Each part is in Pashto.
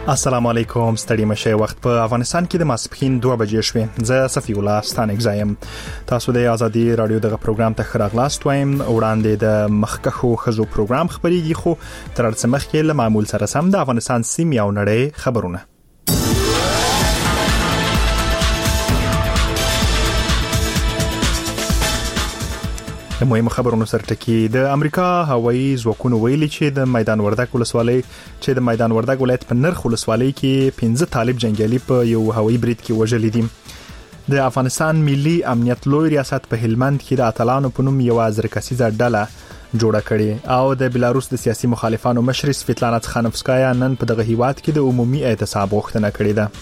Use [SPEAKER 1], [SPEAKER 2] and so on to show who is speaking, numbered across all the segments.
[SPEAKER 1] السلام علیکم، ستړي مشه. وخت په افغانستان کې د ماسپښین 2 بجې شوې. زه صفی الله ستانک زایم. تاسو د آزادي رادیو دغه پروګرام ته خراغلاست وایم. وړاندې د مخکخو خزو پروګرام خبريږي، خو تر څه مخکې له معمول سره سم د افغانستان سیمې او نړۍ خبرونه. د مهمو خبرونو سرټکی د امریکا هوایي ځواکونو ویلي چې د میدان وردګ ولایت په نرخ ولسوالۍ کې 15 طالب جنگیالي په یو هوایي برید کې وژل دي. د افغانستان ملي امنیت لوی ریاست په هلمند کې د اتلانو په نوم یو ازرکسیزه ډله جوړه کړې او د بلاروس د سیاسي مخالفانو مشر سویتلانا تخانوفسکایا نن په دغه هیواد کې د عمومي اعتصاب غوښتنه کړې ده.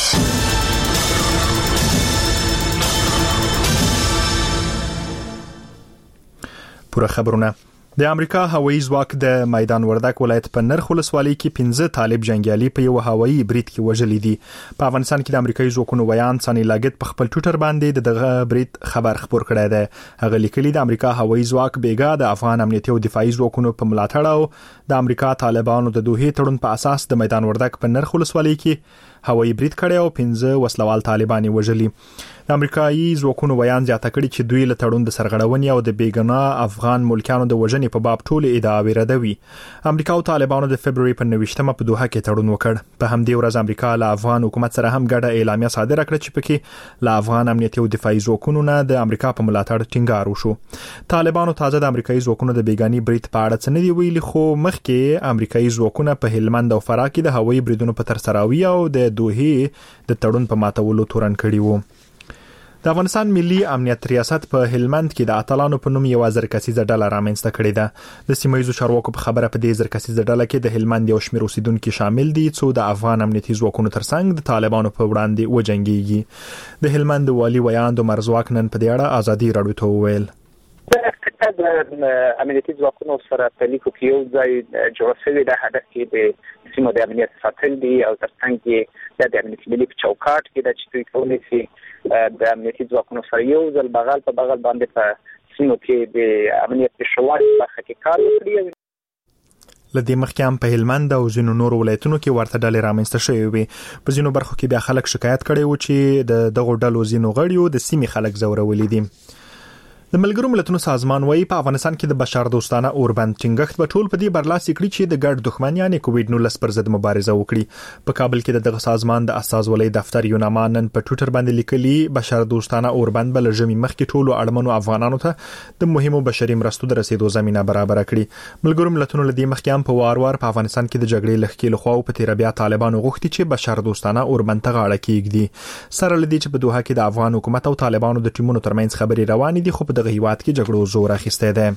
[SPEAKER 1] پوره خبرونه. د امریکا هوایي ځواک د میدان وردګ ولایت په نرخ ولسوالۍ کې 15 طالب جنگیالي په یو هوایي برید کې وژل دي. په افغانستان کې د امریکایي ځواکونو ویان سانی لاګت په خپل ټویټر باندې دغه برید خبر خبر کړی دی. هغه لیکلي د امریکا هوایي ځواک بیګا د افغان امنیتي او دفاعي ځواکونو په ملاتړ او د امریکا طالبانو د دوه تړون په اساس د میدان وردګ په نرخ ولسوالۍ کې هوایي برید کړی او 15 وسلوال طالبان وژلي. د امریکایي ځواکونو ویان زیاته کړي چې دوی له تړون د سرغړونې او د بیګناه افغان ملکانو د وژنې په باب ټول ادعاوې ردوي. امریکا او طالبانو د فبرवरी په 29مه په دوحه کې تړون وکړ. په همدې ورځ امریکا له افغان حکومت سره هم ګډه اعلامیه صادره کړه چې پکې له افغان امنیتي او دفاعي ځواکونو نه د امریکا په ملاتړ ټینګار وشو. طالبانو تازه د امریکایي ځواکونو د بیګانی برید په اړه څه نه دی ویلي، خو مخکې امریکایي ځواکونه په هلمند او فراه کې د هوایي بریدونو په ترسراوي او د دوحه د تړون په ماتولو تورن کړي وو. د افغانستان ملي امنیت ریاست په هلمند کې د اتلانو په نوم یو ازرکسیزه ډله رامنځته کړې ده. د سیمایي چارواکو په خبره په دې ازرکسیزه ډله کې د هلمند یو شمېر اوسیدونکو شامل دي څو د افغان امنیتي ځواکونو ترڅنګ د طالبانو په وړاندې وجنګيږي. د هلمند والي ویاند مرزواک نن په دې اړه آزادي رادیو ته وویل.
[SPEAKER 2] د امنیتي ځواکونو سره په لیکو کې یو ځای جوړ شوی د هدف کې د سیمو د امنیت ساتل دي او ترڅنګ کې د امنیتي ملي په چوکاټ کې د چټي کولې سي د امنیتي ځواکونو سره یو ځل بغل په بغل باندې په سیمو کې د امنیت په شوال په کار وکړي.
[SPEAKER 1] لدې مخکې هم په هلمند او ځینو نور ولایتونو کې ورته ډلې رامنځته شوې وي. په ځینو برخو کې بیا خلک شکایت کړي وو چې د دغو ډلو ځینو غړیو د سیمې خلک زورولي دي. د ملګرو ملتونو سازمان وايي په افغانستان کې د بشر دوستانه اوربند ټینګښت په ټول په دې برلاسي کړی چې د ګډ دښمن یعنی کووډ-19 پر ضد مبارزه وکړي. په کابل کې دغه سازمان د استازولۍ دفتر یوناما نن په ټویټر باندې لیکلي بشر دوستانه اوربند بل ژمي مخکې ټولو اړمنو افغانانو ته د مهمو بشري مرستو د رسیدو زمينه برابر کړي. ملګرو ملتونو لدی مخکې هم په وار په افغانستان کې د جګړې لخوا له خوا په تیر بیا طالبانو غوښتي چې بشر دوستانه اوربند ته غاړه کېږدي. سره لدی چې په دوحه کې د افغان حکومت او طالبانو د ټیمونو ترمنځ خبري روانې دي، خو په دغه هیواد کې جګړو زور اخیسته ده.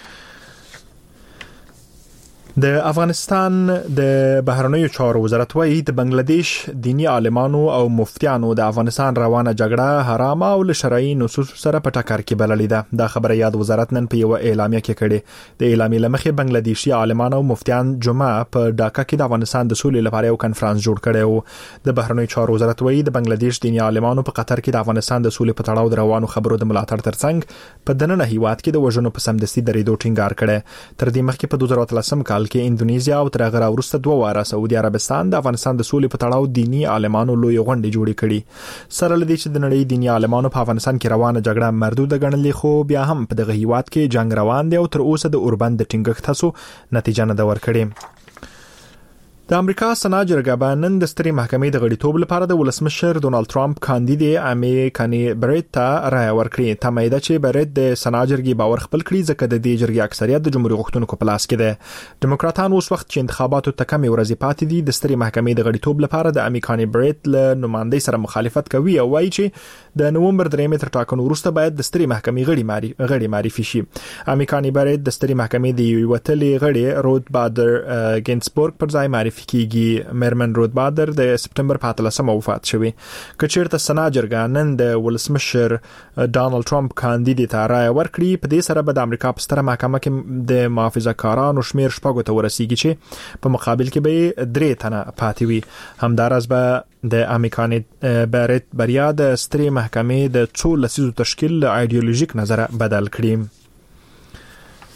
[SPEAKER 1] د افغانستان د بهرنیو چارو وزارت وايي د بنگلاديش دینی عالمانو او مفتیانو د افغانستان روانه جګړه حرامه او له شرعي نصوص سره په ټکر کې بللې ده. دا خبره یاد وزارت نن په یو اعلامیه کې کړې. د اعلامیې لمخې بنگلاديشي عالمانو او مفتیان جمعه په ډاکا کې د افغانستان د سولې لپاره یو کنفرانس جوړ کړی و. د بهرنیو چارو وزارت وايي د بنگلاديش دینی عالمانو په قطر کې د افغانستان د سولې په تړاو د روانو خبرو د ملاتړ ترڅنګ په دننه هیواد کې د وژنو په سمدستي درېدو ټینګار کړي. تر دې مخکې په 2013 کال کې اندونیزیا او تر هغه وروسته 2 واره سعودي عربستان د افغانستان د سولې په تړاو دینی عالمانو لوی غونډې جوړې کړي. سره لدی چې د نړۍ دینی عالمانو په افغانستان کې روانه جګړه مردوده ګڼلې، خو بیا هم په دغه هیواد کې جنگ روان دی او تر اوسه د اوربند د ټینګښت هڅو نتیجه نه ده ورکړې. د امریکا سنا جرګه نن د ستري محکمې د غړیتوب لپاره د ولسمشر ډونالد ټرمپ کاندید امی کانی بریت ته رائے ورکړي. تمایده چې بریت د سنا جرګې باور خپل کړي ځکه د دې جرګې اکثریت د جمهوریت غوښتونکو په لاس کې ده. دیموکراتان اوس وخت چې انتخاباتو ته کم ورځې پاتې دي د ستري محکمې د غړیتوب لپاره د امی کانی بریت له نمائندې سره مخالفت کوي او وایي چې د نومبر 3 تر ټاکنو وروسته باید د ستري محکمې غړي معرفي شي. امی کانی بریت د ستري محکمې د یو وتلې غړي رود بادر ګینسبورګ پر ځای معرفي کیږي. مېرمن رود بادر د سپټمبر په 13 وفات شوی. کچیرته سنا جرګه نن د ولسمشر ډونالد ټرمپ کاندید ته رائے ورکړي، په دې سره به د امریکا په ستره محکمه کې د محافظه‌کارانو شمیر 6 ته ورسیږي چې په مقابل کې به 3 تنه پاتې وي. همدارس به د امریکاني بریت بریا د ستري محکمې د 2 لسیزو تشکیل له ایدئولوژیک نظره بدل کړي.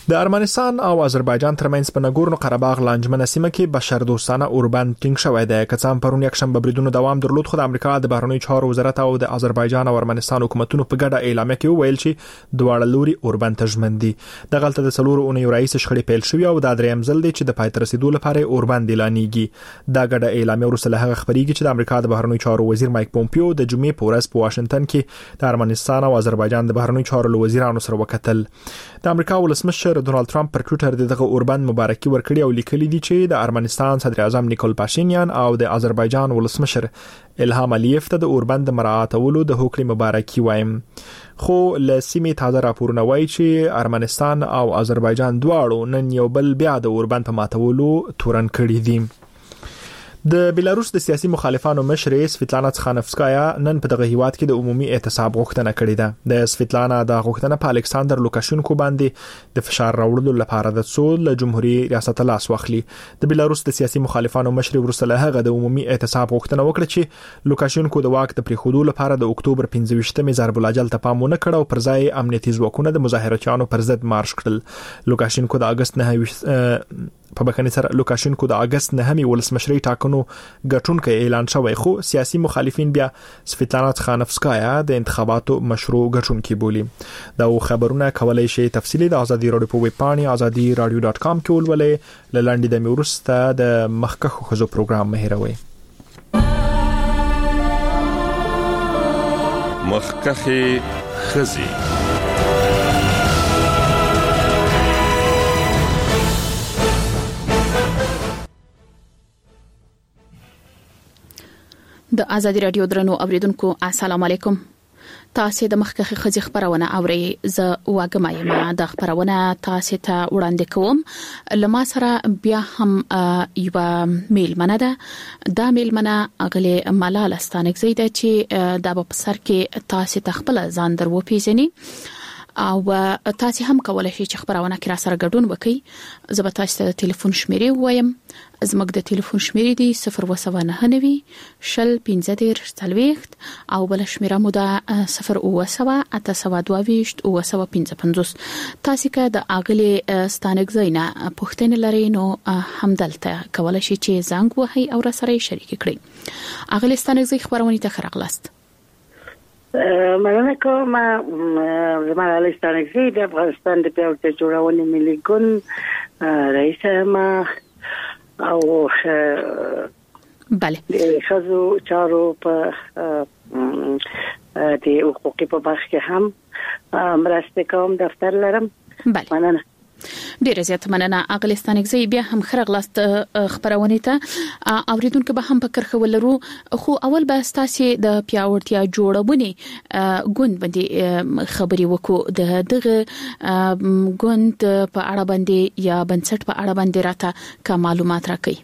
[SPEAKER 1] د ارمنستان او آذربایجان ترمنځ په نګورنو قرهباغ لانجمنه سیمه کې بشردوستانه اوربند ټینګ شوی دی. کڅام پرون یک شنبه بریدونو دوام درلود، خو د امریکا د بهرنیو چارو وزارت او د آذربایجان او ارمنستان حکومتونو په ګډه اعلامیه کې وویل چې دواړه لوري اوربند ته ژمن دي. د غلطه د څلورو اونیو رئیس شخړې پیل شوې او د دریم ځل دی چې د پای ته رسیدو لپاره اوربند اعلانېږي. دا ګډه اعلامیه وروسته له هغه خبرېږي چې د امریکا د بهرنیو چارو وزیر مایک پومپیو د جمعې په ورځ په واشنگټن کې د ارمنستان او آذربایجان د بهرنیو چارو وزیرانو سره وکتل. د امریکا ولسمشر ډونالد ټرمپ پر ټوئیټر دغه اوربند مبارکي ورکړي او لیکلي دي چې د ارمنستان صدر اعظم نیکول پاشینیان او د آذربایجان ولسمشر الهام الیف ته د اوربند مراعاتولو د هوکړې مبارکي وایم. خو له سیمې تازه راپورونه وایي چې ارمنستان او آذربایجان دواړو نن یو بل بیا د اوربند په ماتولو تورن کړي دي. د بیلاروس د سیاسي مخالفانو مشرې سویتلانا تخانفسکایا نن په دغه هیواد کې د عمومي اعتصاب غوښتنه کړې ده. د سویتلانا د غوښتنه په الکساندر لوکاشینکو باندې د فشار راوړلو لپاره د څو له جمهوریت ریاست لاس واخلي. د بیلاروس د سیاسي مخالفانو مشرې ورسره هغه د عمومي اعتصاب غوښتنه وکړه چې لوکاشینکو د واک د پریښودو لپاره د اکتوبر 15 ضرب الاجل ته پام ونه کړ او پر ځای امنیتي ځواکونه د مظاهرچیانو پر ضد مارش کړل. لوکاشینکو د اگست 9 په بخښنې سره لوکاشینکو د اگست 9 ولسمشرۍ ټاکنو ګټونکې اعلان شوی، خو سیاسي مخالفین بیا سویتلانا تخانفسکایا د انتخاباتو مشروع ګټونکې بولي. دا خبرونه کولای شي تفصیلی د ازادي رادیو په ویب پاڼه azadiradio.com کې ولولئ. لاندې د میورسته د مخکخو خزو پروګرام مهیروي.
[SPEAKER 3] مخکخه خزي
[SPEAKER 4] د ازادي رادیو درنو اوریدونکو السلام علیکم. تاسو د مخکخه خزي خبرونه اوري. ز واګمایم د خبرونه تاسو ته وړاندې کوم. لما سره بیا هم یو میل منه ده. دا میل منه اغله ملال ستانک زیده چې د په سر کې تاسو تخپل ځان درو پیژني او تاسو هم کولای شئ چې خبرونه کې را سره ګډون وکړئ. زه به تاسو ته ټلیفون شمیرې وایم. زموږ د ټلیفون شمیرې دی 029 شل 15 او بل شمیره مو ده 0 تاسو که د اغلی ستانک زینا پښتنه لري نو همدلته کولای شئ چې زنګ وهي او را سره شریک کړئ. اغلی ستانک زی خبرونه ته خرغلاست.
[SPEAKER 5] مننه کوم. زما ستانک زی د افغانستان د پیاوړتیا جوړونې ملي ګوند رئیس ما او
[SPEAKER 4] بله
[SPEAKER 5] د خزو چارو په د حقوقي په برخه کې هم مرسته کوم دفتر لرم.
[SPEAKER 4] بله
[SPEAKER 5] مننه.
[SPEAKER 4] ډیره زیات مننه. اغلستانک زی بیا هم خرغلاست خبرونه ته اوریدونکو به هم فکر خولرو. خو اول به تاسو د پیاوړتیا جوړونه ګوند باندې خبري وکړو. دغه ګوند په اړه باندې یا بنسټ په اړه باندې راته کوم معلومات راکړئ.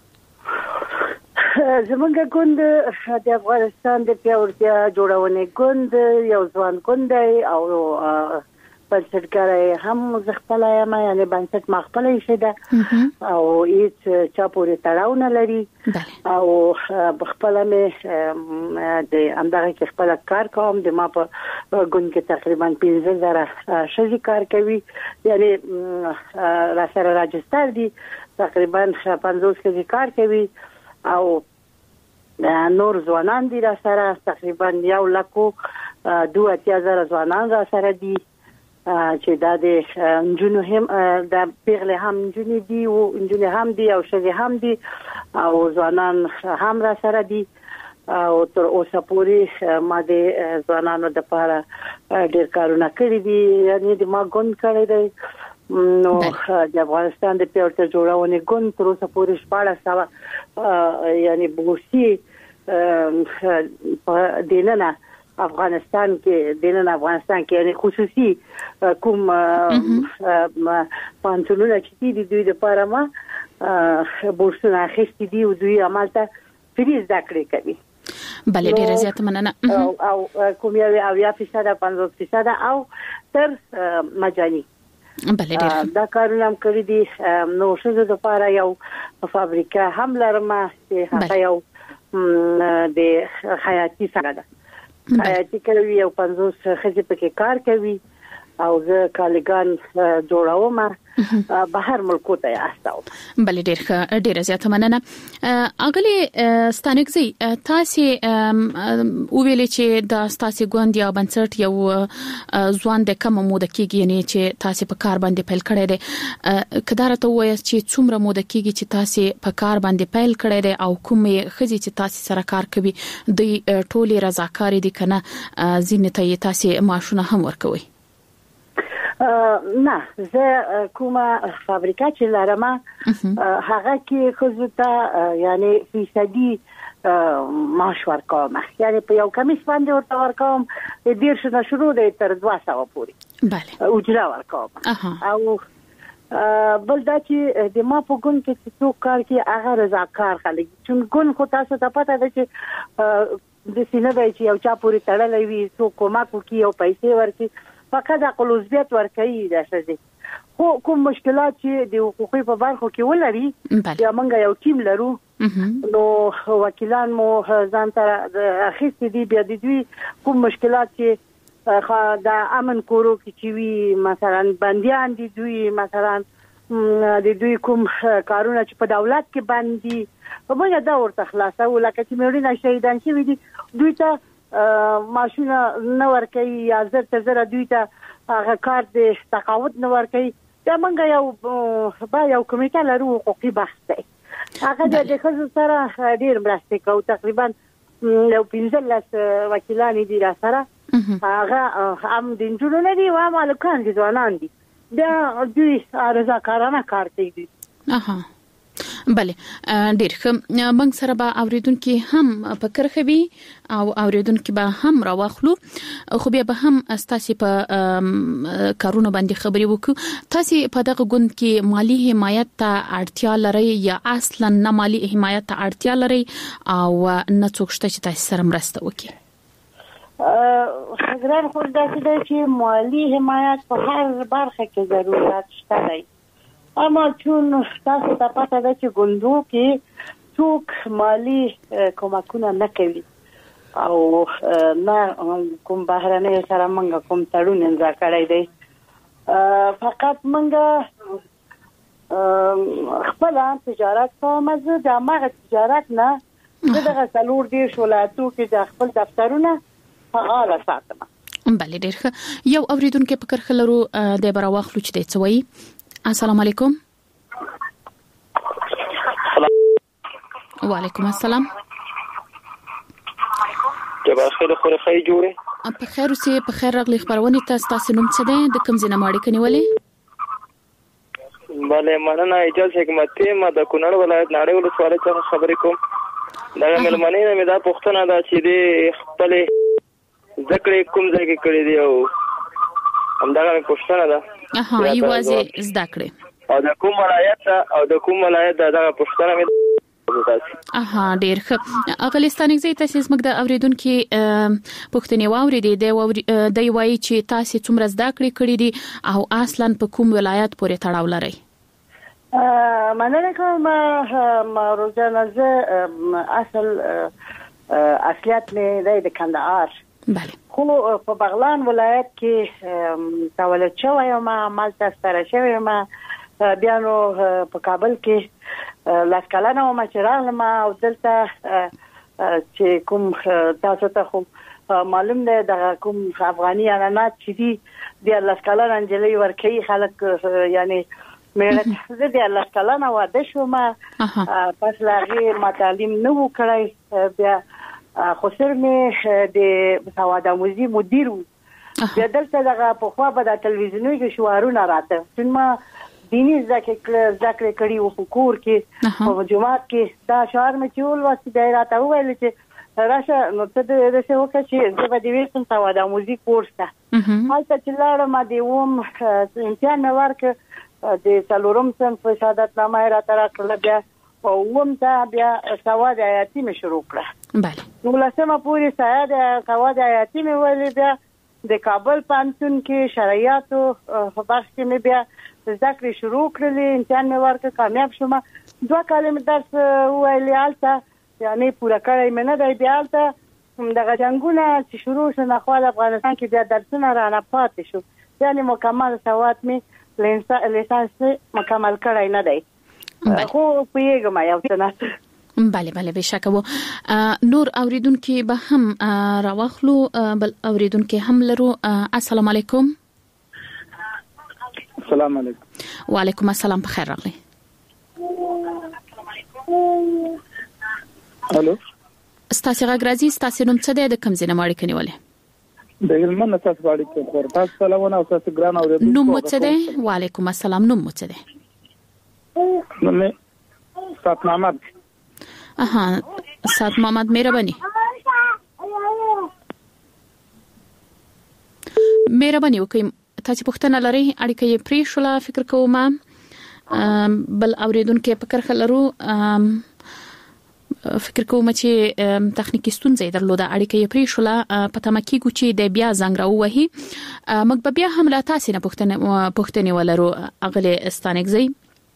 [SPEAKER 5] زمونږ ګوند د افغانستان د پیاوړتیا جوړونې ګوند یو ځوان ګوند دی او بنسټګر هم زغپلای ما یعنی بنسټ مخپلای شه ده او هیڅ چا پورې تړاو نه لري او بخپل مې د امدغه کې خپل کار کوم. د ما په ګوند کې تقریبا 15,000 شذي کار کوي، یعنی را سره راجستر دي تقریبا 50 شذي کار کوي او نور ځوانان دي را سره تقریبا 1,02,000 ځوانان را سره دي چې دا د انجونو هم د پیغله هم انجونی دي او انجونی هم دي او شګه هم دي او ځوانان هم را سره دي او تر اوسه پورې ما د ځوانانو د لپاره ډېر کارونه کړی دي، یعنی د ما ګوند کړی دی. نو د افغانستان د پیاوړتیا جوړونې ګوند تر اوسه پورې 14 یعنی بورسي په دینه افغانستان کې یعنی خصوصي کوم پانتونونه چې دي دوی د لپاره ما بورسونه اخیستي دي او دوی عملته فری زده کړې کوي.
[SPEAKER 4] بله ډیره زیات مننه.
[SPEAKER 5] او کوم یو 50% 50% او تر مجاني.
[SPEAKER 4] بله ډیره
[SPEAKER 5] دا کارونه هم کړی دي. نو شزه د لپاره یو فابریکه هم لرم چې هغه یو د حیاتي سره ده. حیاتي کوي او 50 خځې پکې کار کوي او زه کالګان جوړوم بهر ملکو ته استاو.
[SPEAKER 4] بل ډیر زیاته مننه. اغلی ستانګزي تاسو ویلې چې د تاسو ګوند یا بنسټ یو ځوان د کوم موده کېږي یعنی چې تاسو په کار باندې پیل کړی دی، کدار ته وایي چې څومره موده کېږي چې تاسو په کار باندې پیل کړی دی او کومې خزي چې تاسو سره کار کوي د ټولي رضاکاري دي کنه زینه ته تاسو معاشونه هم ورکوي؟
[SPEAKER 5] نه، زه کومه فابریکه چې لرم هغه کې خزوته یعنی فیصدي معاش ورکوم، یعنی په یو کمیس باندې ورته ورکوم د شنه شروع دی تر 200 پورې.
[SPEAKER 4] بله
[SPEAKER 5] اجره ورکوم. او بل دا چې د ما په ګون کې چې څوک کار کوي هغه رضاکار خلک، چې ګون خو تاسو ته پته ده چې د سینه دی چې یو چا پورې تړلې وي څوک کومک کوي او پیسې ورکړي فقط عقل عضویت ورکړي دا څه. خو کوم مشکلات چې د حقوقي په برخو کې ولري یا موږ یو ټیم لرو نو وکیلان مو ځان ته اخیستي دي، بیا د دوی کوم مشکلات چې د امن کورو کې چې وي مثلا بنديان دي، دوی مثلا د دوی کوم کارونه چې په دولت کې باندې موږ دا ورته خلاصو، لکه چې مېړونه شهیدان شوي دي دوی ته ماشونه نه ورکوي یا زر تر زر دوی ته هغه کار د تقاعد نه ورکوي. دا موږ یو کمیټه لرو حقوقي بحث دی، هغه د ښځو سره ډېر مرسته کوي، تقریبا یو 15 وکیلان دي را سره، هغه هم د نجونو نه دي او هم هلکان دي ځوانان دي، دا دوی رضاکارانه کار کوي.
[SPEAKER 4] بله ډیر ښه. موږ سره به اوریدونکو هم فکر کوي او اوریدونکو به هم راوخلو، خو بیا به هم تاسو په کارونه باندې خبري وکړو. تاسو په دغه ګوند کې مالی حمایت ته اړتیا لرئ یا اصلا نه مالی حمایت ته اړتیا لرئ او نه څوک شته چې تاسو سره مرسته وکړي؟
[SPEAKER 5] ګران خو دا چې مالی حمایت په هر برخه کې ضرورت شته دی، اما چون تاسو ته پته ده چې ګوندو کې څوک مالی کومکونه نه کوي او نه کوم بهرنۍ سره موږ کوم تړون امضا کړی دی، فقط موږ خپل تجارت کوم. زه د هغه تجارت نه دغه څلور دېرش ولایتو کې د خپل دفترونه فعال ساتم.
[SPEAKER 4] بله ډېر ښه. یو اوریدونکو فکر خلرو د براواخلو چې دی څه وایي. السلام علیکم. وعلیکم السلام.
[SPEAKER 6] جبا خیر خو خی جوړه
[SPEAKER 4] په خیر اوسې په خیر راغلی. خبرونه تاسو نوم څه دی، د کوم ځای نه ماړی کنيولې؟
[SPEAKER 6] بله مننه. اجازه حکمت ما د کونړ ولایت ناړې ولسوالۍ څخه خبرې کوم. دا ملمنې مې دا پوښتنه ده چې د خپل ذکر کوم ځای کې کړی دی او همدغه پوښتنه ده.
[SPEAKER 4] یوازې زده کړې
[SPEAKER 6] او د کوم ولایت دغه پوښتنه مې
[SPEAKER 4] ډېر ښه. اغلستانګ زی تاسو زموږ د اوریدونکو پوښتنې واورېدې د وایي چې تاسو څومره زده کړې دي او اصلا په کوم ولایت پورې تړاو لري؟
[SPEAKER 5] مننه کوم روزانه. زه اصلیت مې د کندهار، خو په بغلان ولایت کې تولد شوی یم، مالته ستاره شوی یم، بیا نو په کابل کې لاس کلنه وم چې راغلم او دلته چې کوم تاسو ته خو معلوم دی دغه کوم افغاني انانات چې دي د لاس کلنه انجلۍ ورکوي خلک، یعنی مېړه زه د لاس کلنه واده شوم، پس له هغې ما تعلیم نه و کړی، بیا خو سر مې د سواد آموزي مدیر و، بیا دلته دغه پخوا به د تلویزیوني کې شعارونه راته، چون ما دیني زده کړې کړي وو په کور کې په جومات کې، دا شعار مې چې ولوست بیا یې راته وویل چې راشه نو ته داسې وکړه چې زه به دې ویستم سواد آموزي کورس ته. هلته چې لاړم د اووم امتحان مې ورکړ، د څلورم صنف شهادتنامه یې راته راکړله، بیا په اووم ته بیا سواد حیاتي مې شروع کړه. نولسمه پورې سواد حیاتي مې ویلې، بیا د کابل پوهنتون کې شرعیاتو په بخش کې مې بیا زده کړې شروع کړلې، امتحان مې ورکړ، کامیاب شوم. 2 کال مې درس وویلې هلته، یعنی پوره کړی مې نه دی. بیا هلته دغه جنګونه چې شروع شو نخوا افغانستان کې بیا درسونه رانه پاتې شو، یعنی مکمل سواد می لیسانس مکمل کړای نه دی خو پیګم یو څه نه
[SPEAKER 4] بله بشک وو نور اوریدونکو به هم راوخلو بل اوریدونکو هم لرو السلام علیکم
[SPEAKER 7] السلام علیکم
[SPEAKER 4] وعلیکم السلام بخیر راغلی
[SPEAKER 7] الو
[SPEAKER 4] ستاسو غږ راځي ستاسو نوم څه دی د کوم ځای نه ماړی کنيواله
[SPEAKER 7] د هلمند تاسو باندې کوم تاسو سلام او تاسو ګران اوریدونکو
[SPEAKER 4] نوم څه دی وعلیکم السلام نوم څه دی
[SPEAKER 7] نوم سات محمد
[SPEAKER 4] سات محمد مهرباني وکړئ تاسو پوښتنه لرئ اړیکه یې پری شوله فکر کوم بل اوریدونکو فکر خلرو فکر کوم چې تخنیکی ستونزې درلوده اړیکه یې پری شوله پته مکیږي چې د بیا زنګ راوهي مګ بیا هم لا تاسو نه پوښتنه ولرو اغله استانګزي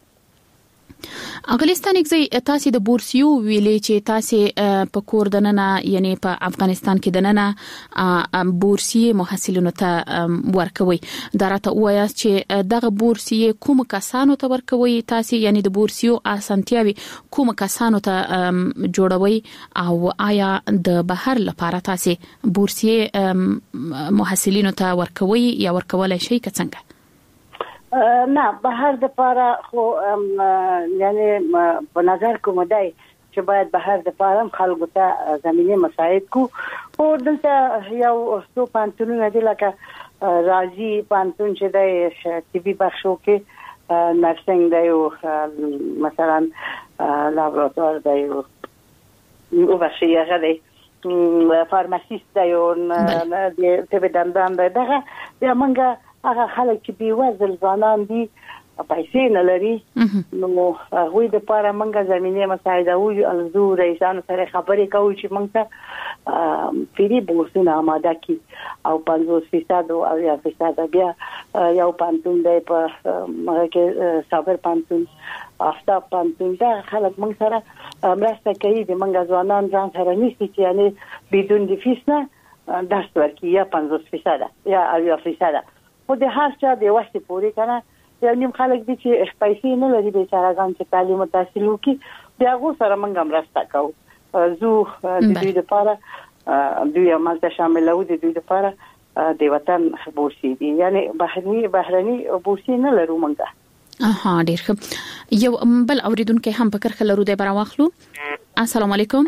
[SPEAKER 4] تاسو د بورسیو ویلې چې تاسو په کور دننه یعنی په افغانستان کې دننه بورسیه محصلینو ته ورکوي درته وایي چې دغه بورسیه کوم کسانو ته ورکوي تاسو یعنی د بورسیو اسانتیاوي کوم کسانو ته جوړوي او آیا د بهر لپاره تاسو بورسیه محصلینو ته ورکوي یا ورکولای شي څنګه
[SPEAKER 5] نه بهر د پاره خو یعنی په نظر کوم دی چې باید بهر د پاره خلکو ته زمينه مساعد کو او دلته یو څو پانتونونه دي لکه راځي پانتون چې د طبي بخشو کې نرسنګ دی او مثلا لابراتوار دی او بخشي غلي فارماسیست دی او د طب دندان دی دغه یا منګه هغه خلک چې بیوزل ځانان دي پیسې نه لري نو هغه د پاره منګه زمينه مساعده او الزو رئیسانو سره خبرې کوي چې موږ ته فری بورسونه آماده کی او 50% او 10% بیا یو پانتون دی په مګه کې صبر پانتون افتا پانتون دا خلک موږ سره مرسته کوي د منګه ځانان ځان سره نشي چې یعنی بدون د فیس نه درس ورکړي یا 50% یا 10% خو د هر چا د وخت پورې کنه یو نیم خلک دي چې پیسې نه لري بیچارهګان چې تعلیم او تحصیل وکړي بیا غو سره موږ هم راسته کوو زو د دوی لپاره دوی عمل ته شامل وو د دوی لپاره د وطن بورسي دي یعنی بهرني بورسي نه لرو موږ
[SPEAKER 4] ډیر ښه یو بل اوریدونکو هم فکر خلرو د براواخلو السلام علیکم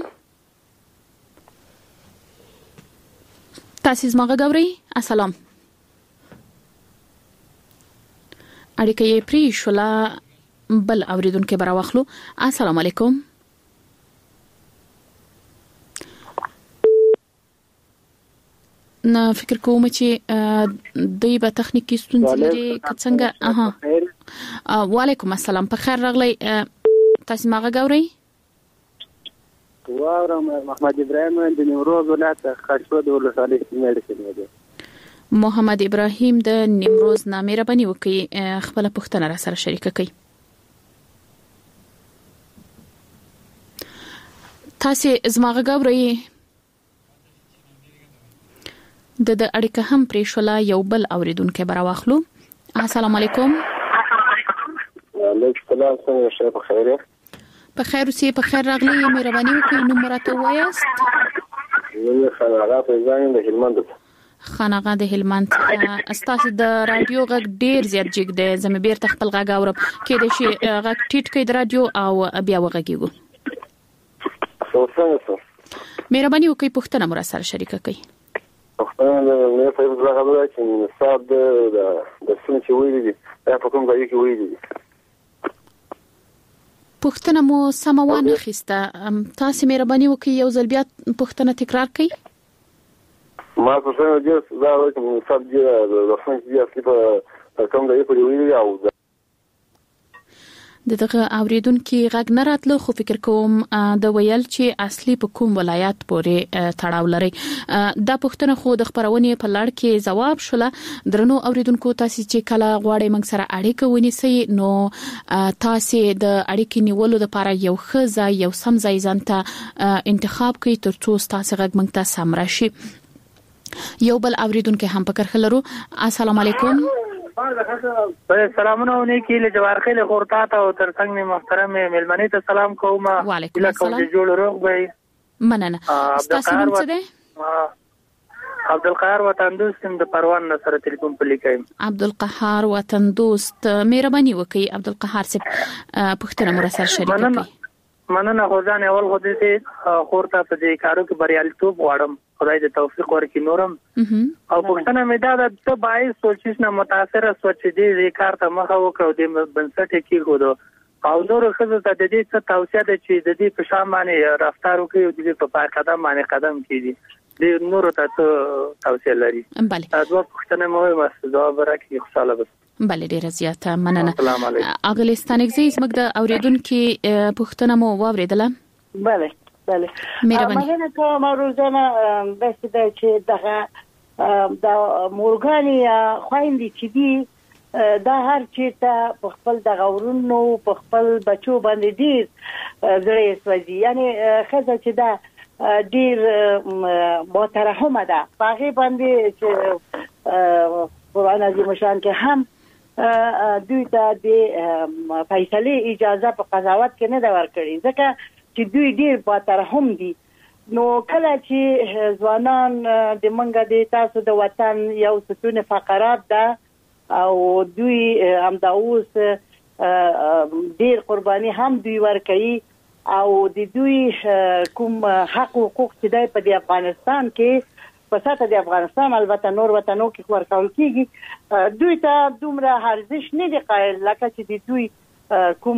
[SPEAKER 4] تاسو زما غوړی السلام اړیکه یې پری شولا بل اوریدونکو براواخلو السلام علیکم نه فکر کوم چې دوی به تخنیکی ستونزې لري څنګه وعلیکم السلام په خیر راغلی تاسو ما غوړی
[SPEAKER 7] محمد ابراهیم د نیمروز ولایت خاصو د ولسوالۍ مېډیسن دی
[SPEAKER 4] محمد ابراهیم د نیمروز نامې ربني وکي خپل پښتنه را سره شریک کړي تاسو زماغه غوړی د اړیکه هم پرې شولا یو بل اوریدونکو براواخلو السلام علیکم
[SPEAKER 8] وعلیکم السلام څنګه په خیر
[SPEAKER 4] په خیر اوسې په خیر راغلی مهرباني وکړئ نو مرته وایاست
[SPEAKER 8] زه خناغه په ځان د هلمند
[SPEAKER 4] خناغه د هلمند استاسو د رادیو غږ ډیر زیات جګ دی زمې بیرته خپل غږ اورم کې د شي غږ ټیټ کې د رادیو او بیا وغږیږو مهرباني وکړئ پښتنه مر سره شریک کړئ
[SPEAKER 8] پښتنه نه په دغه خبره چې صاحب د څه چې ویلي دي په کوم ځای کې ویلي دي
[SPEAKER 4] پښتنه مو سموانه خسته تاسو مهرباني وکړئ یو ځل بیا پښتنه تکرار کړئ
[SPEAKER 8] ما په څه وجه دا وایي چې صاحب د څه چې اصلي په کوم ځای کې ویلي او
[SPEAKER 4] دغه اوریدونکو غږ نه راتلو خو فکر کوم د ویل چې اصلي په کوم ولایت پورې تړاو لري دا پښتنه خو د خبرونه په لړ کې جواب شوله درنو اوریدونکو تاسو چې کله غواړئ موږ سره اړیکه ونیسئ نو تاسو د اړیکې نیولو لپاره یو ښه ځای یو سم ځای ځانته انتخاب کړئ ترڅو تاسو غږ موږ ته سم راشي یو بل اوریدونکو هم په کرخه لرو. السلام علیکم.
[SPEAKER 9] سلامونه ونیکی له جوارخیل خورتا ته او ترڅنګ می محترم ملمنې ته سلام کوم.
[SPEAKER 4] وعلیکم السلام.
[SPEAKER 9] جوړ روغ وي.
[SPEAKER 4] مننه. تاسو نوم څه دی؟
[SPEAKER 9] عبدالقهار وطن دوست د پروان سره ټلیفون په لیکایم.
[SPEAKER 4] عبدالقهار وطن دوست مهرباني وکړئ عبدالقهار صاحب پښتنه مرسر شریک کړئ.
[SPEAKER 9] مننه غوځان اول غوډې خورتا په دې کارو کې بریالیتوب غواړم. خدای دې توفیق ورکړي نورم. او پښتنه مې دا د باعث سوچیس نه متاثر سوچ دې کار ته مخه وکړو د بنسټ کې غوډو او نور خزه ته د دې څه توصيه ده چې د دې په شان باندې رفتار وکړي او د دې په قدم باندې قدم کړي. د نور ته توصيه لري.
[SPEAKER 4] بله.
[SPEAKER 9] دا پښتنه مو جواب راکړي خوشاله بس.
[SPEAKER 4] بله ډیره زیاته مننه.
[SPEAKER 9] السلام علیکم.
[SPEAKER 4] اغلستان ایگزیز موږ د اوریدونکو پښتنه مو واوریدله.
[SPEAKER 5] بله بله. مننه کوم روزانه بس دا چې دغه د مورګانی خويندې چې دي دا هر چیرته په خپل د غورونو په خپل بچو باندې ډیر زړه سوځي. یعنی خزه چې دا ډیر مترحمه ده هغه باندې چې قرآن عظیم شان کې هم دوی ته د فیصله اجازه په قضاوت کې نه دا ورکړي ځکه چې دوی ډیر مترحم دي. نو کله چې ځوانان د منګه د تاسو د وطن یو ستون فقرات ده او دوی هم دا اوس ډیر قرباني هم دوی ورکړي او د دوی کوم حق حقوق چې د افغانستان کې په ساته د افغانستان البته نور وطنو کې ورکول کیږي دوی ته دومره ارزښت نه دی قایل لکه چې د دوی کوم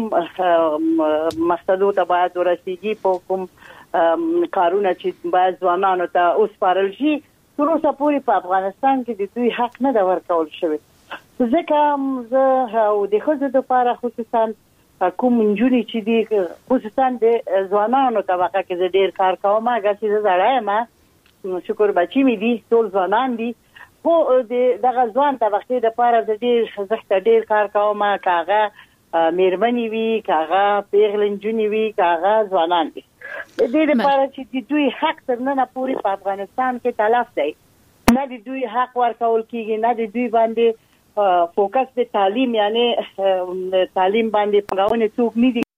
[SPEAKER 5] مقصدو ته باید ورسیږي په کوم کارونه چې باید ځوانانو ته وسپارل شي تر اوسه پورې په افغانستان کې د دوی حق نه دا ورکول شوی. ځکه زه او د ښځو لپاره خصوصا کوم نجونې چې دي خصوصا د ځوانانو طبقه کې زه ډیر کار کوم هغه چې زه زړه یم شکر بچی مې دي ټول ځوانان دي خو دغه ځوان طبقه لپاره زه ډیر کار کوم کاغه مېرمنې وي کاغه پیغلې نجونې وي کاغه ځوانان دي د دې لپاره چې دوی حق تر نن پورې په افغانستان کې تلف دی نه د دوی حق ورکول کیږي نه د دوی باندې فوکس د تعلیم یعنی تعلیم باندې پنګاونه څوک نه دي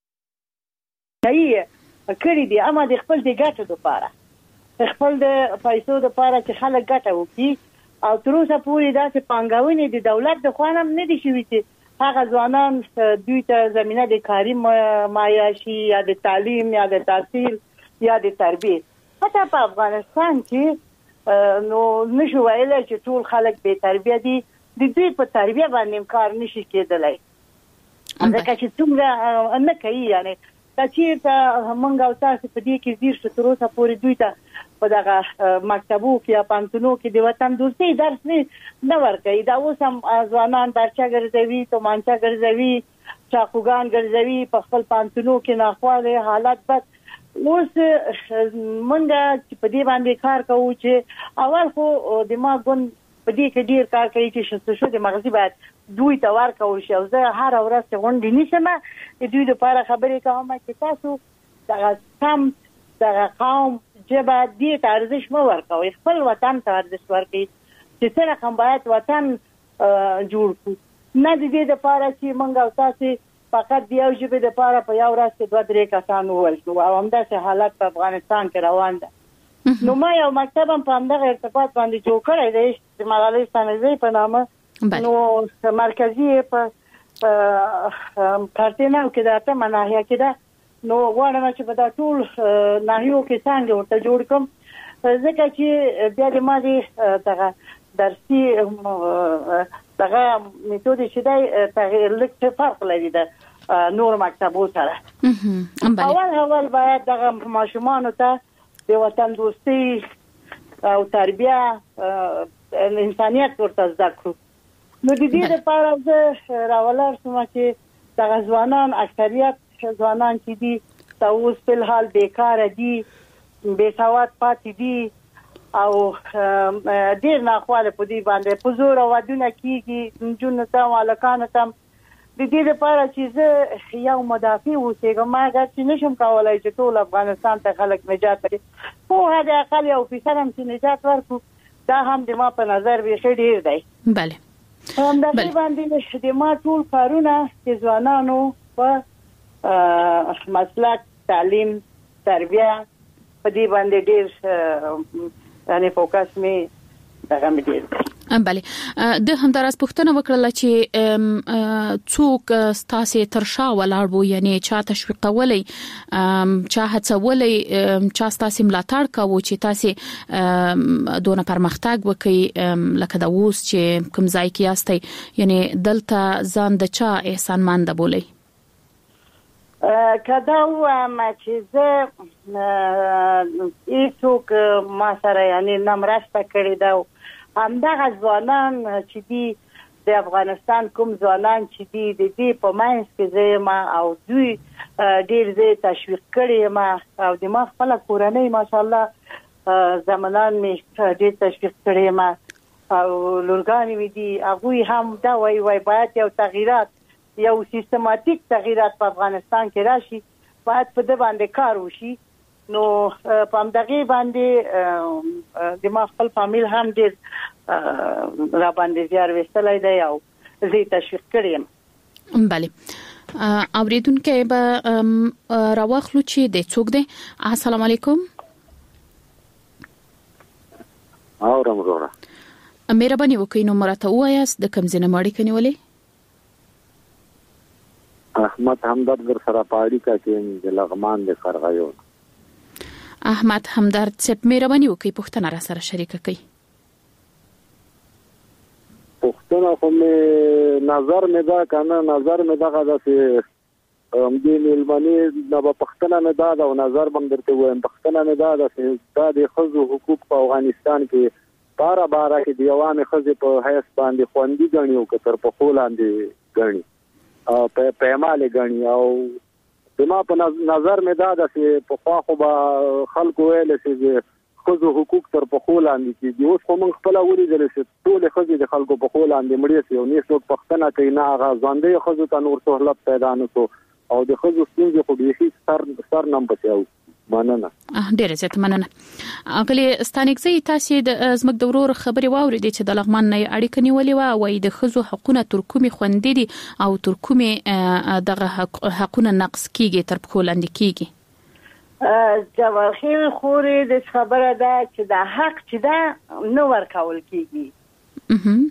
[SPEAKER 5] کړی دي اما د خپل د ګټو لپاره خپل د پیسو لپاره چې خلک ګټه وکړي او تر اوسه پورې داسې پنګاونه د دولت د خوانم نه دي شوي چې هغه ځوانان دوی ته زمينه د کاري معیاشي یا د تعلیم یا د تحصیل یا د تربیه حتی په افغانستان کې نو نشو ویلای چې ټول خلک به تربیه دي د دوی په تربیه باندې کار نشي کېدلای ځکه چې څومره نه کوي یعنی دا چې موږ او تاسو په دې کې زیر شو تر اوسه پورې دوی ته په دغه مکتبو کې یا پانتونو کې د وطن دوستي درس نه ورکوي دا اوس هم ځوانان برچه ګرځوي تومانچه ګرځوي چاقوګان ګرځوي په خپل پانتونو کې ناخواله حالت بد اوس موږ په دې باندې کار کوو چې اول خو د ما ګون په دې کې ډیر کار کوي چې شو د مغزي باید دوی ته ورکول شي او زه هر ورځ غونډې نشم د دوی لپاره خبرې کوم چې تاسو دغه سم دغه قوم جبه دې ارزښت مو ورکوي خپل وطن ته ارزښت ورکړي چې څنګه هم باید وطن جوړ کړو نه دې لپاره چې موږ او تاسو فقط دیو جبه لپاره په یو ورځ کې 2-3 کسان وولو او همداسې حالت په افغانستان کې روان ده. نو ما یو مکتب هم په همدغه ارتباط باندې جوړ کړی دی د ملالۍ ستانکزۍ په نامه نو مرکزي په کارتینو کې د اتمه ناحیه کې ده نو غواړم چې په دا ټول ناحیو کې څنګه ورته جوړ کوم ځکه چې بیا د ما دي دغه درسي دغه میتود چې دی تغیر لیک فرق لري د نور مکتبو سره اول باید دغه ماشومان ته د وطن دوستي او تربیه انسانیت ورته زده کړو نو د دې لپاره زه راولر سم چې دغه ځوانان اکثریت ځوانان چې دي تاسو په حال بیکار دي بے سواد پاتې دي او ډیر ناخواله په دې باندې په زور ودونه کیږي جون ته والکان ته د دې لپاره چې زه یو مدافع اوسېږم ما چې نشم کولای چې ټول افغانستان ته خلک نجات ورکړي خو هغه اقل یو فیصد هم چې نجات ورکړو دا هم د ما په نظر به ډیر دی.
[SPEAKER 4] بله
[SPEAKER 5] هم د باندې د ما ټول کارونه چې ځوانانو په مسلک تعلیم تربیه په دې باندې ډیر یعنی فوکس می دغه مې ډیر.
[SPEAKER 4] بله د همدارس پوښتنه وکړه چې څوک ستاسو تر شا ولاړ وو، یعنی چا تشویقولي، چا هڅولي، چا ستاسو ملاتړ کاوه چې تاسو دونه پرمختګ وکړي لکه دا اوس چې کوم ځای کې یاستئ، یعنی دلته ځان د چا احسانمند بولئ؟
[SPEAKER 5] کدا وایم چې زه هیڅوک ما سره یعنی نمرسته کړی دا همدغه ځوانان چې دي د افغانستان کوم ځوانان چې دي د دې په منځ کې زما او دوی ډیر زه تشویق کړی ما او د ما خپل کورنۍ ماشاءالله زمانان می ډیر تشویق کړی ما او لورګانی می دي هغه هم دا وای باید یو تغییرات یو سیستماتیک تغییرات په افغانستان کې راشي، باید په دې باندې کار وشي. نو په همدغه باندې د ما خپل فامیل هم ډیر را باندې زیار وستلای دی او زه تشویق کړم.
[SPEAKER 4] بله اوریدونکو به راوخلو چې د څوک دی. السلام علیکم.
[SPEAKER 10] اورم وروره.
[SPEAKER 4] مهرباني وکړئ نو مرته وایاست د کوم ځای نه مړی کنيولې؟
[SPEAKER 10] احمد همدرد در سره پاړی کا کې د لغمان د فرغایو.
[SPEAKER 4] احمد همدرد صاحب مهرباني وکړئ پوښتنه را سره شریک کړئ.
[SPEAKER 10] پوښتنه کوم نظر مې دا کنه نظر مې دا غدا چې دې ملمني د پښتنه نه دا او نظر باندې درته وایم پښتنه نه دا چې د خزو حقوق په افغانستان کې بارا کې د عوامي خزې په حیث باندې خوندي غني او کتر په خولاندې غني په پیماله غني او دما په نظر مې دا چې په خوا خو به خلکو ویل چې خزو حقوق تر په خولاندې کې اوس خو موږ خپل ولیدل چې ټول خزې د خلکو په خولاندې مړې سي او نه څوک پښتنه کوي نه هغه ځاندې خزو ته نور سہولت پیدا نه کو او د خزو ستونزې خو به سر نم پچاو. مننه.
[SPEAKER 4] ډیره زیات مننه. اغلی ستانکزي تاسو د زمک د ورور خبري واورېدې چې د لغمان نه اړیکه نیولې و د خزو حقوقونه تر کومي خوندې دي او تر کومي دغه حقوقونه نقص کیږي تر په لاندې کیږي؟
[SPEAKER 5] جواهر خوري د خبره ده چې د حق چې دا نو ورکول کیږي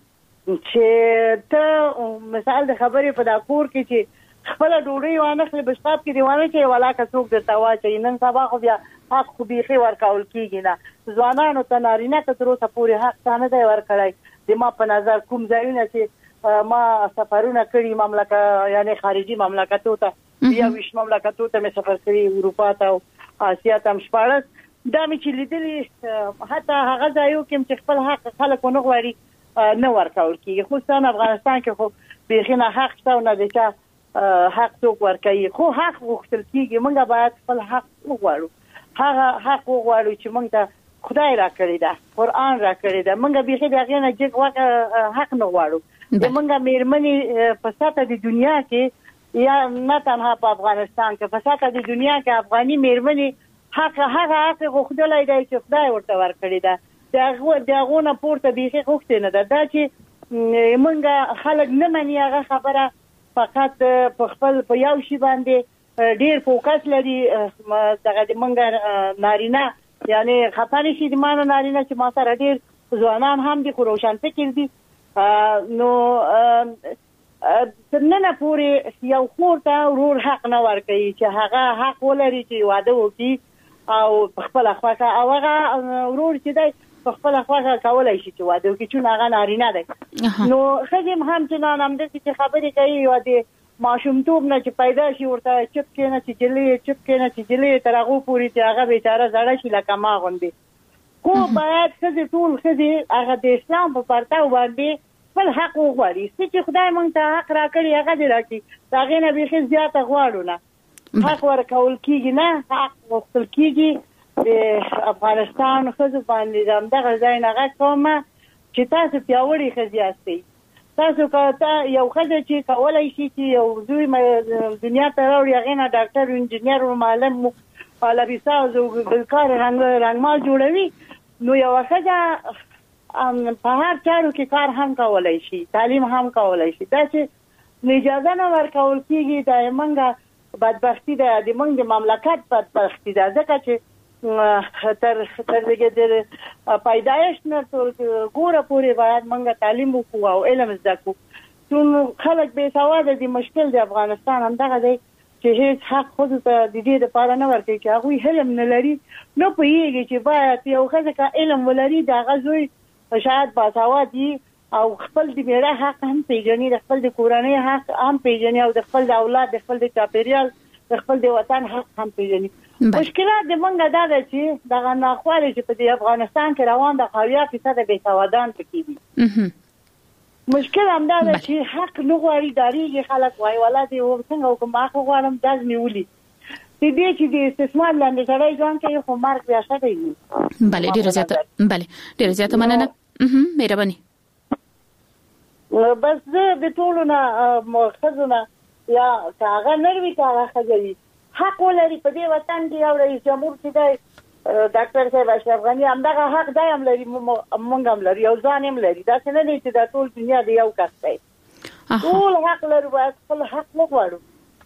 [SPEAKER 5] چې ته مثال د خبرې په دا کور کې چې خپل ډوډۍ وانه خپل بشتاب کې دیوانه کې ولاکه څوک درته واچي نن سبا خو بیا حق خو بيخي ورکول کیږي نه ځوانانو ته نارینه ته تر اوسه پورې حق ثانه دی ورکړی. د ما په نظر کوم ځایونه چې ما سفرونه کړی مملکت یعنی خارجي مملکتونو ته یا ویش مملکتونو ته مې سفر کړی اروپا ته او آسیا ته مشپارس دا مې چې لیدلې حتی هغه ځایو کې چې خپل حق خلک ونه غواړي نه ورکول کیږي. خصوصا افغانستان کې خو بيخي نه حق شته نه دی چې حق څوک ورکوي خو حق غوښتل کیږي. موږ باید خپل حق وغواړو، هغه حق وغواړو چې موږ ته خدای را کړی دا قرآن را کړی دا موږ به دې هغه نه چې حق نه غواړو. د موږ میرمنې په ساته د دنیا کې یا نه تنها په افغانستان کې په ساته د دنیا کې افغاني میرمنې حق غوښتلای دی چې خدای ورته ورکړی دا دغه نه پورته بيخي غوښتنه ده دا چې موږ خلک نه مني هغه خبره فقط په خپل په یو شی باندې ډیر فوکس لري. دغه د منګ نارینه یعنی خپانه شي د مان نارینه چې ما سره ډیر ځوانان هم دي خو روشن فکر دي نو څنګه پوری یو خورته ورور حق نه ورکړي چې هغه حق ولري چې واده وکړي او خپل خواخه او هغه ورور چې دی خپل خواخه کولای شي چې واده وکړي چې هغه نارینه دی. نو خځم هم چې نن هم د خبرې کوي او د ماشومتوب نه چې پیدا شي ورته چپ کېنه چې جلې تر هغه پوری چې هغه بیچاره زړه شي لکه ما غوندي خو باید خځې ټول خځې هغه د اسلام په پرتاو باندې خپل حق وغواړي چې خدای مونږ ته حق راکړي هغه دې راکړي هغه نه به زیاته غواړو نه حق ورکول کیږي نه حق وختل کیږي. د افغانستان خځو باندې دغه ځای نه غوښمه چې تاسو پیاوړي خځې یاستئ. تاسو کاته یو خځه چې کولای شي چې یو زوی دنیا ته راوړي هغه نه ډاکټر انجنیر او معلم لبیساز او ګلکار رنگمال جوړوي نو یو خځه په هر چارو کې کار هم کولای شي، تعلیم هم کولای شي. دا چې اجازه نه ورکول کیږي دا منګه بدبختی ده، د منګ د مملکت بدبختی ده، ځکه چې تر دغه پیدایش نه تر ګوره پورې باید منګه تعلیم وکړو او علم زده کړو. ټول خلک بې سواده دي. مشکل د افغانستان هم دغه دی چې هیڅ حق خود ته د دې لپاره نه ورکوي چې هغوی علم نه لري، نو پوهېږي چې باید یو ښځه که علم ولري د هغه زوی شاید باسواد وي او خپل د میړه حق هم پیژني، د خپل د کورنۍ حق هم پیژني او د خپل د اولاد، د خپل د چاپېریال، د خپل د وطن حق هم پیژني. مشکلات د منګه دا ده چې دغه ناخوالې چې په د افغانستان کې روان د 80% بېسوادان پکې دي. مشکل هم دا ده چې حق نه غواړي، داریږي خلک وایي ولا دې څنګه وکړم، حق غواړم داز مې ولي د دې چې د استثمار لاندې سړی ځان کوي خو مرګ بیا ښه دی.
[SPEAKER 4] بله ډېره زیاته مننه. مهرباني.
[SPEAKER 5] بس زه د ټولو نه ښځو نه یا که هغه نر وي که هغه ښځه وي حق ولري په دې وطن کې. یو رئیس جمهور چې دی ډاکټر صاحب اشرف غني همدغه حق دی هم لري، موږ هم لري، یو ځان هم لري. داسې نه دی چې دا ټول دنیا د یو کس دی. ټول حق لرو، باید خپل حق وغواړو.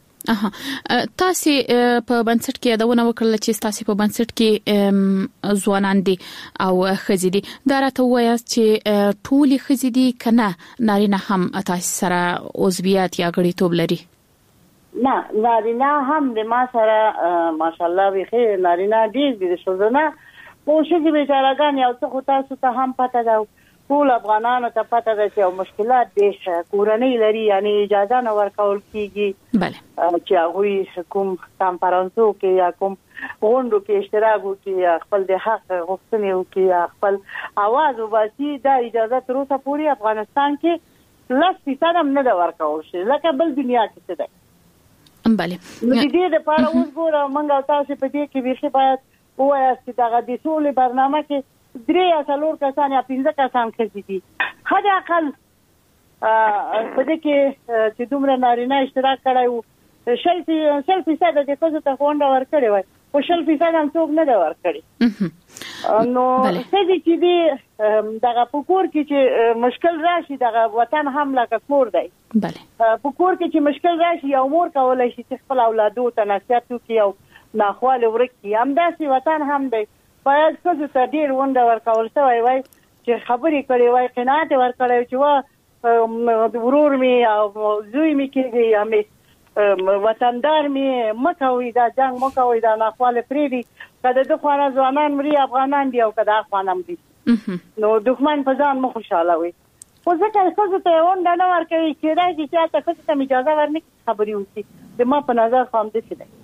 [SPEAKER 4] تاسو په بنسټ کې یادونه وکړل چې تاسو په بنسټ کې ځوانان دي او ښځې دي. دا راته وایاست چې ټولې ښځې دي کنه نارینه هم تاسو سره عضویت یا غړیتوب لري؟
[SPEAKER 5] نه، نارینه هم د ما سره ماشاءالله ویخي نارینه ډیر دي. د شوزنه خو ښځې بیچارهګان یو څه خو تاسو ته هم پته ده، ټول افغانانو ته پته ده چې یو مشکلات ډېر کورنۍ لري، یعنی اجازه نه ورکول کیږي چې هغوی کوم کانفرانسو کې یا کوم غونډو کې اشتراک وکړي یا خپل د حق غوښتنې وکړي یا خپل اواز وباسي. دا اجازه تر اوسه پورې افغانستان کې 10% هم نه ده ورکول شوې لکه بل دنیا کې څه ده.
[SPEAKER 4] بله
[SPEAKER 5] نو د دې لپاره اوس ګوره موږ او تاسو په دې کې بیخي باید ووایاست چې دغه د سولې برنامه کې 3 یا 4 کسان یا 15 کسان ښځې دي. حد اقل په دې کې چې دومره نارینه اشتراک کړی وو 100% د ښځو ته غونډه ورکړې وای، خو 100% هم څوک نه ده ورکړې. نو ښځې چې دي دغه په کور کې چې مشکل راشي، دغه وطن هم لکه کور دی. په کور کې چې مشکل راشي یو مور کولی شي چې خپل اولادو ته نصیحت وکړي او ناخواله ورک کړي. همداسې وطن هم دی. باید ښځو ته ډېر غونډه ورکول شوی وای چې خبرې کړې وای، قناعت یې ورکړی چې ورور مې او زوی مې کېږي یا مې وطندار مې مه کوئ، دا جنګ مه کوئ، دا ناخواله پرېږدئ، که د ده خوانه ځوانان مري افغانان دي او که د هغه خوانه مري، نو دښمن په ځان مه خوشحالوئ. خو ځکه ښځو ته یې غونډه نه ورکوي، کېدای شي چې هلته ښځو ته اجازه ورنکړي خبرې وکړي. د ما په نظر خو همداسې دی.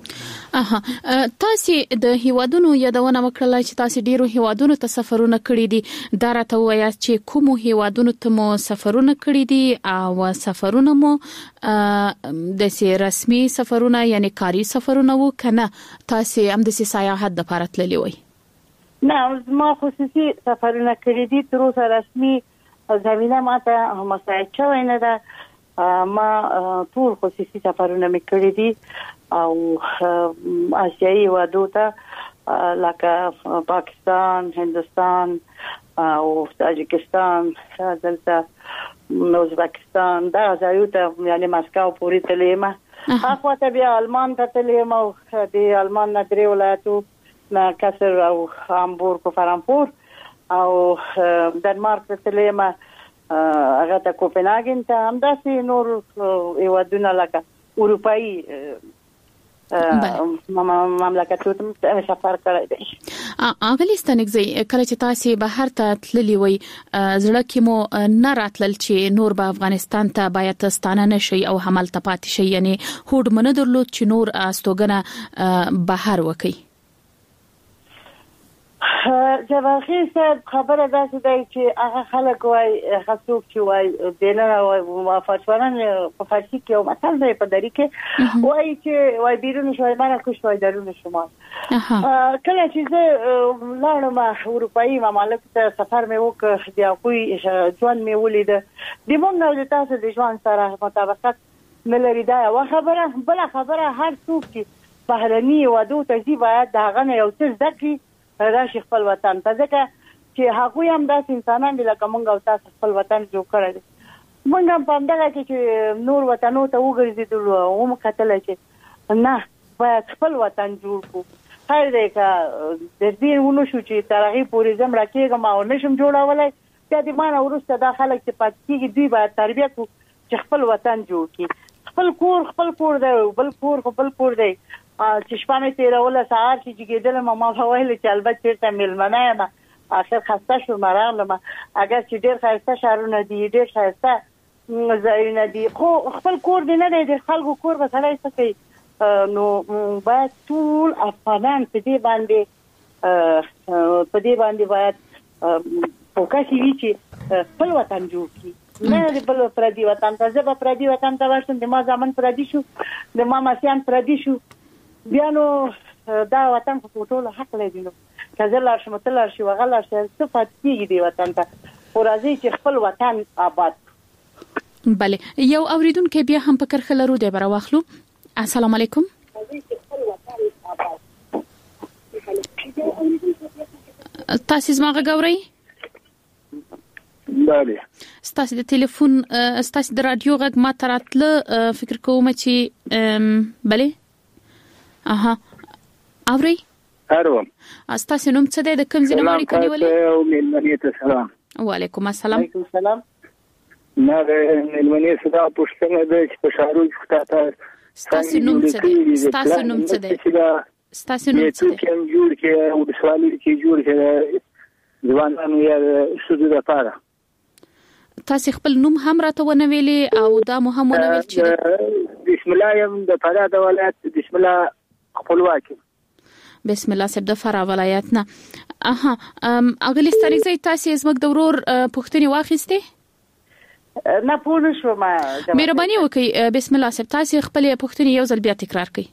[SPEAKER 4] تاسو د هیوادونو یادونه وکړه چې تاسو ډیرو هیوادونو ته سفرونه کړی دي. دا راته وایاست چې کوم هیوادونو ته مو سفرونه کړی دي او سفرونه مو د رسمي سفرونه یعنی کاری سفرونه وو کنه تاسو هم د سیاحت لپاره تللی وای؟
[SPEAKER 5] نه، ما خصوصي سفرونه کړی دي. تر اوسه رسمي زمينه ماته مساعد شوی نه ده. ما ټول خصوصي سفرونه مې کړی دي او آسیایي هیوادو ته لکه پاکستان، هندوستان او تاجکستان، دلته ازبکستان، دا ځایو ته یعنی مسکو پورې تللی یم. هاخوا ته بیا آلمان ته تللی یم او د آلمان نه 3 ولایتو نه کسر او هامبورګ او فرانکفورت او ډنمارک ته تللی یم، هغه ته کوپنهاګن ته، همداسې نور هیوادونه لکه اروپایي مملکتونو ته سفر کړی دی.
[SPEAKER 4] اغلی ستنګزي کله چې تاسو بهر ته تللی وي زړه کې مو نه راتلل چې نور به افغانستان ته باید ستانه نشي او حمل ته پاتې شي، یعنی هوډ منه درلود چې نور استوګنه بهر وکي؟
[SPEAKER 5] جواخي صاحب خبره داسې دی چې هغه خلک وای خاصوک چې وای دینه وای مفاجئن په فارسی کې او مثلا دی په دری کې وای چې وای بیرون شوی مانه کوم شوی درون شما. کله چې زه لاړم اروپایي ممالک ته سفر مې وکړ، د کوی ځوان مې ولید د مونږ د تاسو د ځوان سره مطابقت نه لري. دا یو خبره. بل خبره هر څوک چې بهرني ودو ته ځي باید دا غنه یو څه ذکر راشي خپل وطن ته، ځکه چې هغه هم داس انسانان دي لکه موږ او تاسو خپل وطن جوړ کړی دی. موږ هم په همدغه کې چې نور وطنو ته وګرځېدلو او موږ کتل چې نه باید خپل وطن جوړ کړو. خیر دی که د دې ونو شو چې تر هغې پورې زه مړه کېږم او نشم جوړولی بیا د ما نه وروسته دا خلک چې پاتې کېږي دوی باید تربیه کړو چې خپل وطن جوړ کړي. خپل کور دی بل کور دی چې شپه مې تېروله سهار چې جګېدلم ما به ویل چې البته چېرته مېلمنه یم اخر خسته شوم راغلم اگر چې ډېر ښایسته ښارونه دي ډېر ښایسته ځایونه دي خو خپل کور دی نه دی د خلکو کور به سړی څه کوي. نو باید ټول افغانان په دې باندې باید فوکس وي چې خپل وطن جوړ کړي نه د بل پردي وطن ته. زه به پردي وطن ته ورشم د ما زامن پردي شو د ما ماسیان پردي شو بیا نو دا وطن په ټول حق لري. نو که زه لاړ شم ته لاړ شي هغه لاړ شي څه پاتې کېږي دې وطن ته خو راځئ چې خپل وطن آباد.
[SPEAKER 4] بله یو اوریدونکی بیا هم په کرخه لرو دی به راواخلو. السلام علیکم. تاسو زما غږ اورئ؟
[SPEAKER 10] بله.
[SPEAKER 4] ستاسو د ټلیفون ستاسو د رادیو غږ ما تراتله فکر کوم چې بله اورئ؟
[SPEAKER 10] اروم.
[SPEAKER 4] ستاسو نوم څه دی د کوم ځای نه اړیکه نیولې؟
[SPEAKER 10] او مېلمنې ته سلام.
[SPEAKER 4] وعلیکم السلام.
[SPEAKER 5] وعلیکم السلام.
[SPEAKER 10] نه مېلمنې صدا پوښتنه ده چې په شهرو کې تاسو
[SPEAKER 4] ستاسو نوم څه دی؟ ستاسو نوم څه دی؟ ستاسو نوم څه دی؟
[SPEAKER 10] کوم جوړ کې او د سوالي کې جوړ کې ځوانانو یا شودو لپاره
[SPEAKER 4] تاسو خپل نوم هم راته ونه ویلې او دا مو هم ونه ویل چې
[SPEAKER 10] بسم الله يم د فراه د ولایت بسم الله خپلواکي.
[SPEAKER 4] بسم الله سب د فراه ولایت نه. اغلی ستاري زي تاسو زموږ د ورور پوښتنه واخیسته؟
[SPEAKER 5] نه پوه شوم.
[SPEAKER 4] مهرباني وکړئ بسم الله سب تاسو خپل پوښتنه یو ځل بیا تکرار کړئ.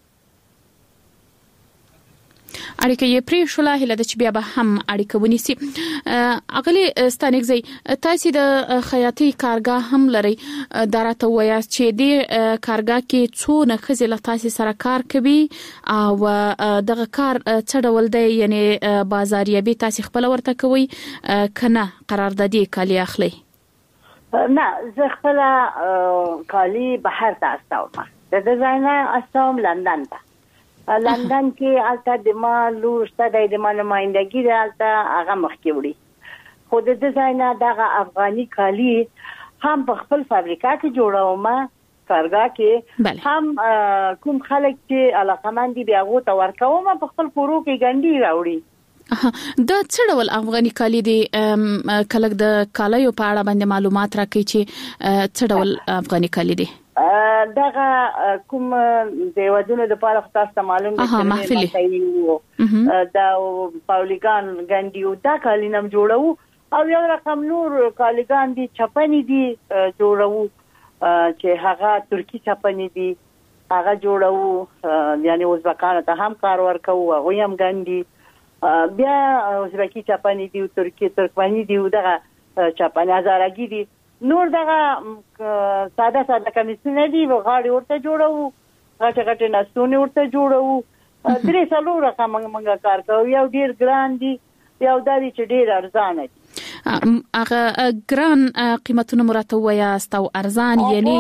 [SPEAKER 4] اړیکه یې پرې شوله هله د چې بیا به هم اړیکه ونیسي. اغلی ستانیک زی تاسو د خیاطي کارګاه هم لري دا راته وایي چې د کارګاه کې څو نخزه له تاسو سره کار کوي او دغه کار څه ډول دی یعنی بازاریابي تاسو خپل ورته کوي کنه قراردادي کالی اخلي؟
[SPEAKER 5] نه زه خپل کالی بهر ته استوم. د ډیزاینر استوم لندن ته. لندن کې البته د ما لور شته د ما نمائندګي ده البته هغه مخکې وړي خو د ډیزاینر دغه افغاني کالی هم په خپل فابریکا کې جوړوم کارګاه کې هم کوم خلک چې علاقمند دي بیا غو ته ورکوم په خپل کورو کې ګنډي راوړي.
[SPEAKER 4] دا څه ډول افغاني کالی دی کلک د کالیو په اړه باندې معلومات راکړي چې څه ډول افغاني کالی دی؟
[SPEAKER 5] دغه کوم د ودونو د پاره خاص ته معلوم دي چې دا پاولیګان ګنډیو دا کالی نم جوړو او یو رقم نور کالیګان دي چپنی دي جوړو چې هغه ترکی چپنی دي هغه جوړو یعنی ازبکانو ته هم کار ورکو هغه هم ګنډي بیا ازبکی چپنی دي ترکمنی دي دغه چپنی هزارګي دي نور دغه ساده کمیسونه دي غاړي ورته جوړو غټه نسونه ورته جوړو درې څلور رقم موږ کار کوو یو ډیر ګران دي یو دالي چې ډیر ارزانه دي.
[SPEAKER 4] هغه ګران قیمتونه مرته وایاست او ارزان یعنی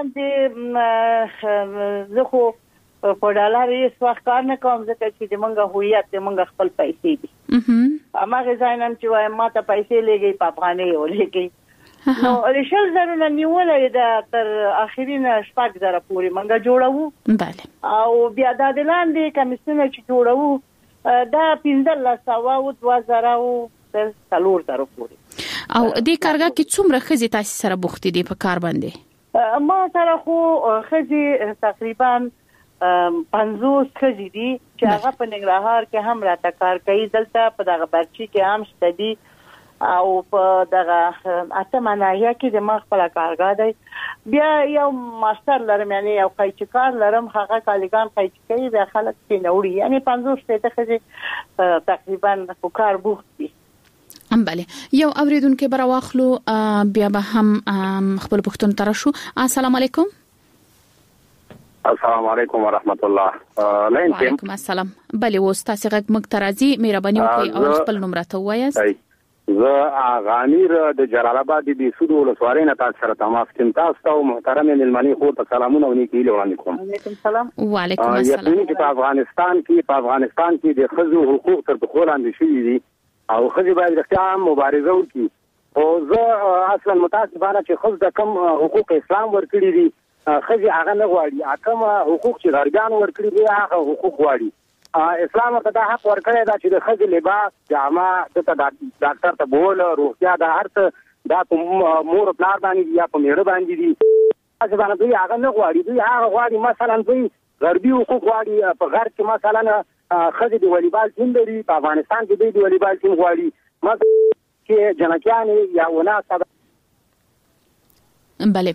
[SPEAKER 5] زه خو په ډالر یې څه کار نه کوم ځکه چې د منګه هویت د منګه خپل پیسې دي. اماغه ځاینم چې وایم ما ته پیسې لګي په افغاني ولګي نو رشل زره نیولې دا تر اخرین شپږ زره پورې منګه جوړو.
[SPEAKER 4] بله
[SPEAKER 5] او بیا د لاندې کمیسونه چې جوړو دا 1500 او 2000 او 3000 پورې.
[SPEAKER 4] او د کارګاه کې څومره خزي تاسو سره بوختي دي په کار باندې؟
[SPEAKER 5] ما سره خو خزي تقریبا 50 خزي دي چې هغه په ننګرهار کې هم راته کار کوي دلته په دغه برچی کې هم شته دي او په دغه اتمنایا کې د ما خپل کارګاه دی بیا یو ماستر لرم یعنی یو قایچکار لرم هغه کالیګان قایچ کوي بیا خلک کې نوړي یعنی 50 ته خزي تقریبا په کار بوخت دي.
[SPEAKER 4] بله یو اوریدونکو برا واخلو بیا به هم خپل پښتون تر شو. السلام علیکم.
[SPEAKER 11] السلام علیکم ورحمت الله.
[SPEAKER 4] وعلیکم السلام. بله وستاسو غږ مخترازي مهرباني وکړئ او خپل نوم راته ووایاست.
[SPEAKER 11] زه غامیر د جلال آباد د سود ولسوالۍ نه تاسو سره تماس کوم. تاسو او محترم ملمنې خو ته سلامونه ونیکي وړاندې کوم.
[SPEAKER 5] وعلیکم السلام.
[SPEAKER 4] وعلیکم السلام.
[SPEAKER 11] یقیني چې په افغانستان کې د ښځو حقوق تر پښو لاندې شوي دي او ښځې باید رښتیا مبارزه وکړي. او زه اصلا متاسفانه چې ښځو ته کوم حقوق اسلام ورکړي دي ښځې هغه نه غواړي. کوم حقوق چې غربیان ورکړي دي هغه حقوق غواړي. اسلام ته دا حق ورکړی دا چې د ښځې لباس جامه د ډاکټر ته بول روغتیا د هر څه دا په مور پلار باندې یا په میړه باندې دي. تاسو باندې دوی هغه نه غواړي. دوی هغه غواړي مثلا دوی غربي حقوق غواړي. په غرب کې مثلا ښځې د والیبال ټیم لري. په افغانستان کې دوی د والیبال ټیم غواړي. مثلا چې جنکیانې یا وناسه
[SPEAKER 4] بله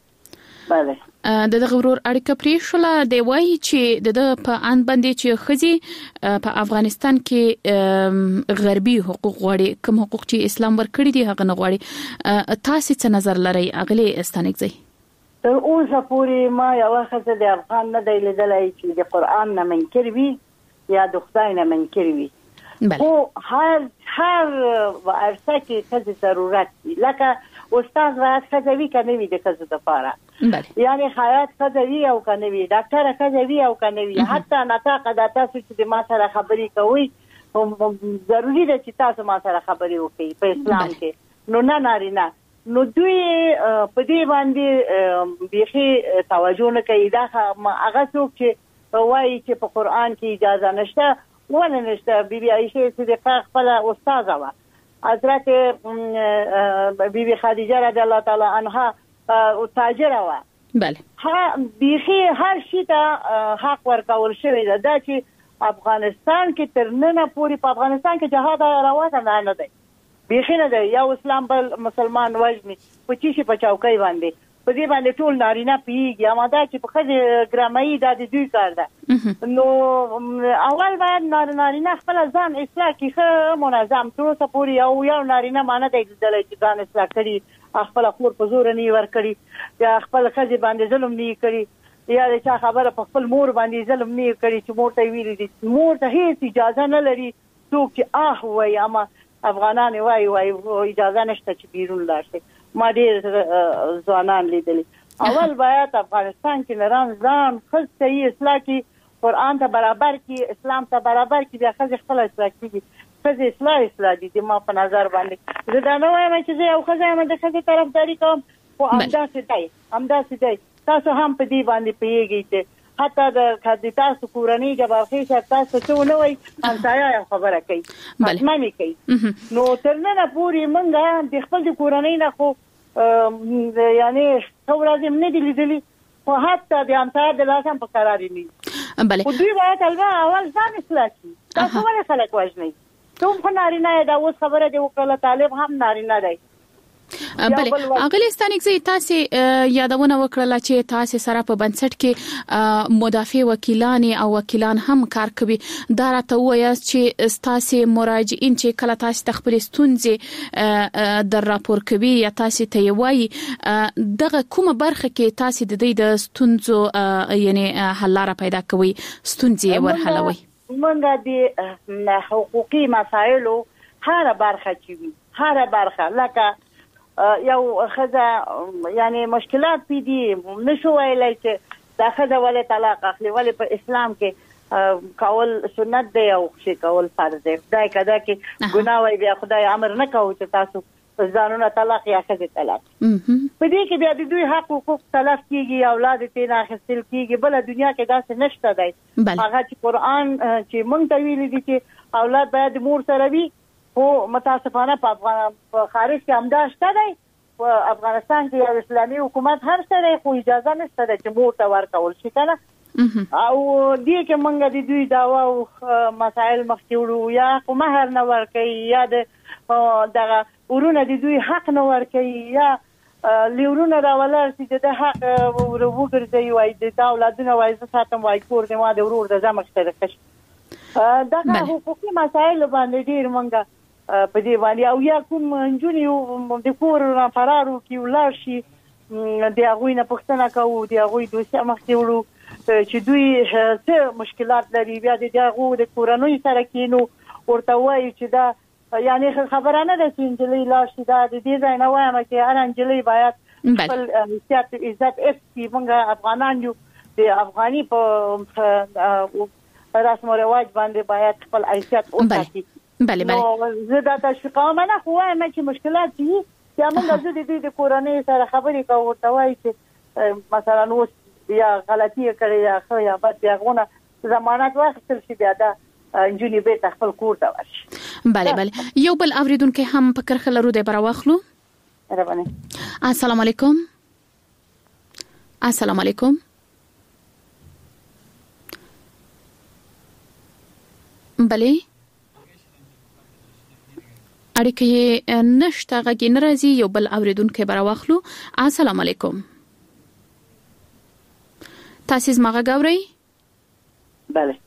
[SPEAKER 5] بله
[SPEAKER 4] د غورور اړیکه پریښله دی وایي چې د په ان باندې چې خزي په افغانستان کې غربي حقوق غواړي کوم حقوق چې اسلام ورکړي دي هغه نه غواړي. تاسو څه نظر لرئ اغلی استانګزي؟
[SPEAKER 5] تر اوسه پورې ما یو وخت د افغان نه دی لیدلای چې د قران نه منکر وي یا د خدای نه منکر وي. خو هر ورڅه کې څه ضرورت دي لکه استاد راځي خدوی کنه وی د کزو د پاره یعنی حیات خدوی او کنه وی ډاکټر خدوی او کنه وی حتی نطاق د تاسو چې د ما سره خبرې کوي ضروری ده چې تاسو ما سره خبرې وکړي په اسلام کې. نو نه نارینه نو دوی په دې باندې بيخي توجه نه کوي. دا هغه څوک چې وایي چې په قران کې اجازه نشته ونه نشته. بیبي عائشه صدیقه خپل استاد و حضرت بیبي خدیجه رضی الله تعالی عنها او تاجره و.
[SPEAKER 4] بله
[SPEAKER 5] ها بيخي هر شي ته حق ورکول شوی ده. دا چې افغانستان کې تر نن پورې په افغانستان کې جهاد روانه نه دی بيخي نه دی. یا اسلام بل مسلمان وجني په چی شي په چوکۍ باندې په دې باندې ټول نارینه پیږي. اما دا چې په خځه ګرامایي د دوی کار ده. نو اول باید نارینه خپل ځان اصلاح کړي منظم. تر اوسه پورې یو نارینه مانه دی دلته چې ځان اصلاح کړي خپل خور په زور نه ور کړی یا خپل خځه باندې ظلم نه کړی یا چې خبره په خپل مور باندې ظلم نه کړی چې مور ته ویلي دي. مور ته هیڅ اجازه نه لري څوک چې وای اما افغانان وای اجازه نشته چې بیرون لاړ شي. ما ډېر ځوانان لیدلي. اول باید افغانستان کې نران ځان خود صحیح اصلاح کی قرآن ته برابر کی اسلام ته برابر کی بیا خځه خپل اصلاح کیږي. خځه اصلاح دي ما په نظر باندې زه دا نه وایم چې زه یو خځه د خځه طرفداري کوم خو همداسې دی. تاسو هم په دې باندې پیږئ چې حتی د کاندیدا کورنۍ جوابخي چې تاسو څه نه وای همسایا خبره کوي مې کوي. نو تر نن پورې مونږ د خپل کورنۍ نه خو یعنی څورازم نه دی لیدلی خو حتی د همسایا د لاسم په قرار نه.
[SPEAKER 4] بله
[SPEAKER 5] خو دوی باید اول ځان اصلاح کړي. تاسو ولې خلک وژنئ؟ ته هم نارینه دا اوس خبره دی وکړه طالب هم نارینه دی.
[SPEAKER 4] بله اغلی استانګزي تاسو یادونه وکړه چې تاسو سره په بنسټ کې مدافع وکیلان او وکیلان هم کار کوي. دا راته وایي چې تاسو مراجعین چې کله تاسو تخبر ستونزې در راپور کوي یا تاسو ته وایي دغه کومه برخه کې تاسو د دې د ستونزو یعنی حل لاره پیدا کوي ستونزې ورحلوي؟
[SPEAKER 5] مونږ د حقوقي مسایلو هر برخه کوي. هر برخه لکه یو خزه یعنی مشکلات پیدي نشو ویلای چې دا خزه ولې طلاق اخلي ولې په اسلام کې کول سنت دی او چې کول فرض دی. دا کدا کې ګناه وي بیا خدای امر نه کوي چې تاسو ځانونه طلاق یا خزه طلاق. په دې کې بیا د دوی حق حقوق تلف کیږي اولاد ته نه خپل کیږي. بل دنیا کې داسې نشته دی. هغه چې قران چې مونږ ته ویلي دي چې اولاد باید مور سره وي خو متاسفانه په خارج کې همدا شته دی. په افغانستان کې یو اسلامي حکومت هر سره خو اجازه نشته چې مور ته ورکول شي کنه. او دې کې مونږ د دوی داوا او مسائل مخکې وړو یا خو مہر نه ورکوي یا دغه ورونه د دوی حق نه ورکوي یا لیورونه راولر چې د حق وګرځي وای د اولادونه وای ساتم وای کور دې ما د ورور د زمخ سره کش. دغه حقوقي مسائل باندې ډیر مونږ په دې باندې او یا کوم انجونی د کور را فرارو کې ولر شي د هغه نه پښتنه کوو د هغه دوی مخکې وړو چې دوی څه مشکلات لري بیا د هغه د کورنۍ سره کینو ورته وایي چې دا یعنی خبره نه ده چې انجلۍ لا شي دا د دې ځای نه وایم چې هر انجلۍ باید خپل حیثیت عزت اخلي. موږ افغانان یو د افغاني په رسم او رواج باندې باید خپل حیثیت وساتي.
[SPEAKER 4] بله
[SPEAKER 5] زه دا تشویقوم نه خو وایم چې مشکلات دي چې موږ زه د دې د کورنۍ سره خبرې کوو ورته وایي چې مثلا اوس یا غلطي کړې یا خو یا بد یغونه ضمانت واخیستل شي بیا دا انجونی به خپل کور ته ورشي.
[SPEAKER 4] بله یو بل اوریدونکو هم په کرخه لرو د براوخلو.
[SPEAKER 5] ربانه
[SPEAKER 4] السلام علیکم. السلام علیکم. بله اړیکې نشته غږی ناراضي یو بل اوریدونکو براوخلو. السلام علیکم. تاسو زما غاوري؟
[SPEAKER 5] بله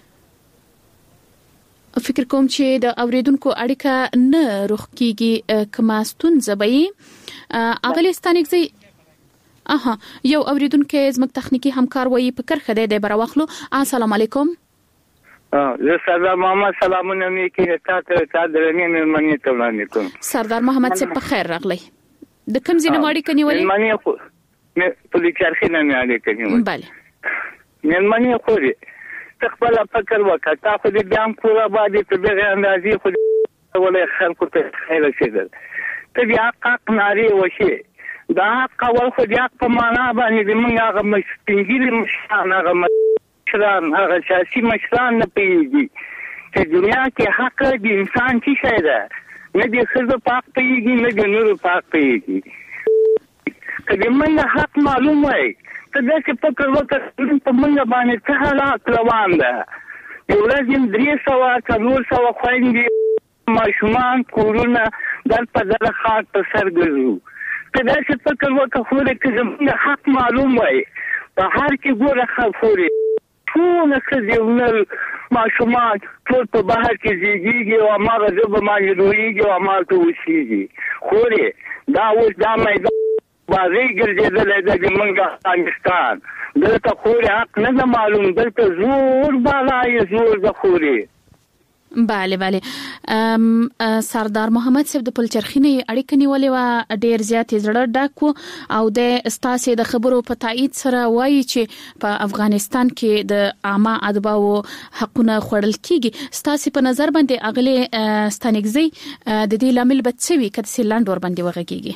[SPEAKER 4] فکر کوم چې د اوریدونکو اړیکه نه روخ کیږي کما ستونزه به افغانستان کې یو اوریدونکو زموږ تخنیکی همکار وایي په کرخه د براوخلو. السلام علیکم.
[SPEAKER 12] زه سردار محمد سلامونه میکي تاسو ته درنې مننه تولانه کوم.
[SPEAKER 4] سردار محمد څه په خیر راغلی. د کوم ځای نه اړیکه نیولې؟
[SPEAKER 12] مننه خو مې په چرخینه نه اړیکه نیولې.
[SPEAKER 4] بله
[SPEAKER 12] مننه خو خپل فکر وکړه تاسو دې بیان کوله باندې په دغه اندازې خو ولې خلکو ته خیر رسیدل ته بیا حق ناری وشي دا حق اول خو بیا په معنا باندې موږ هغه مشتنګری مشان هغه مشران هغه سیاسي مشران نه پیږي چې دنیا کې حق د انسان څه شی ده نه دې څه پاک پیږي نه دې نور پاک پیږي کله موږ حق معلوم وای ته داسې فکر وکړه په موږ باندې څه حالات روان ده یو ورځ 300 خويندې ماشومان کورونه در په دغه خاط په سر ګرځو ته داسې فکر وکړه خو چې زموږ حق معلوم وای په هر کې ګوره خفوري ټول څه ماشومان ټول په بهر کې زیږیږي او هغه ځب باندې رويږي او هغه ته وشيږي خو دا اوس دا مې بازي ګرځېدل د منګه افغانستان دلته خوري حق نه معلوم دلته زور بالای زور د خوري.
[SPEAKER 4] بله سردار محمد صاحب د پلچرخینه اړیکه نیولې و ډیر زیات زړه ډاکو او د استاسې د خبرو په تایید سره وایي چې په افغانستان کې د عامه ادباو حقونه خوړل کیږي. استاسې په نظر باندې اغله ستانګزي د دې لامل بچوي کته سیلاند ور باندې وغږیږي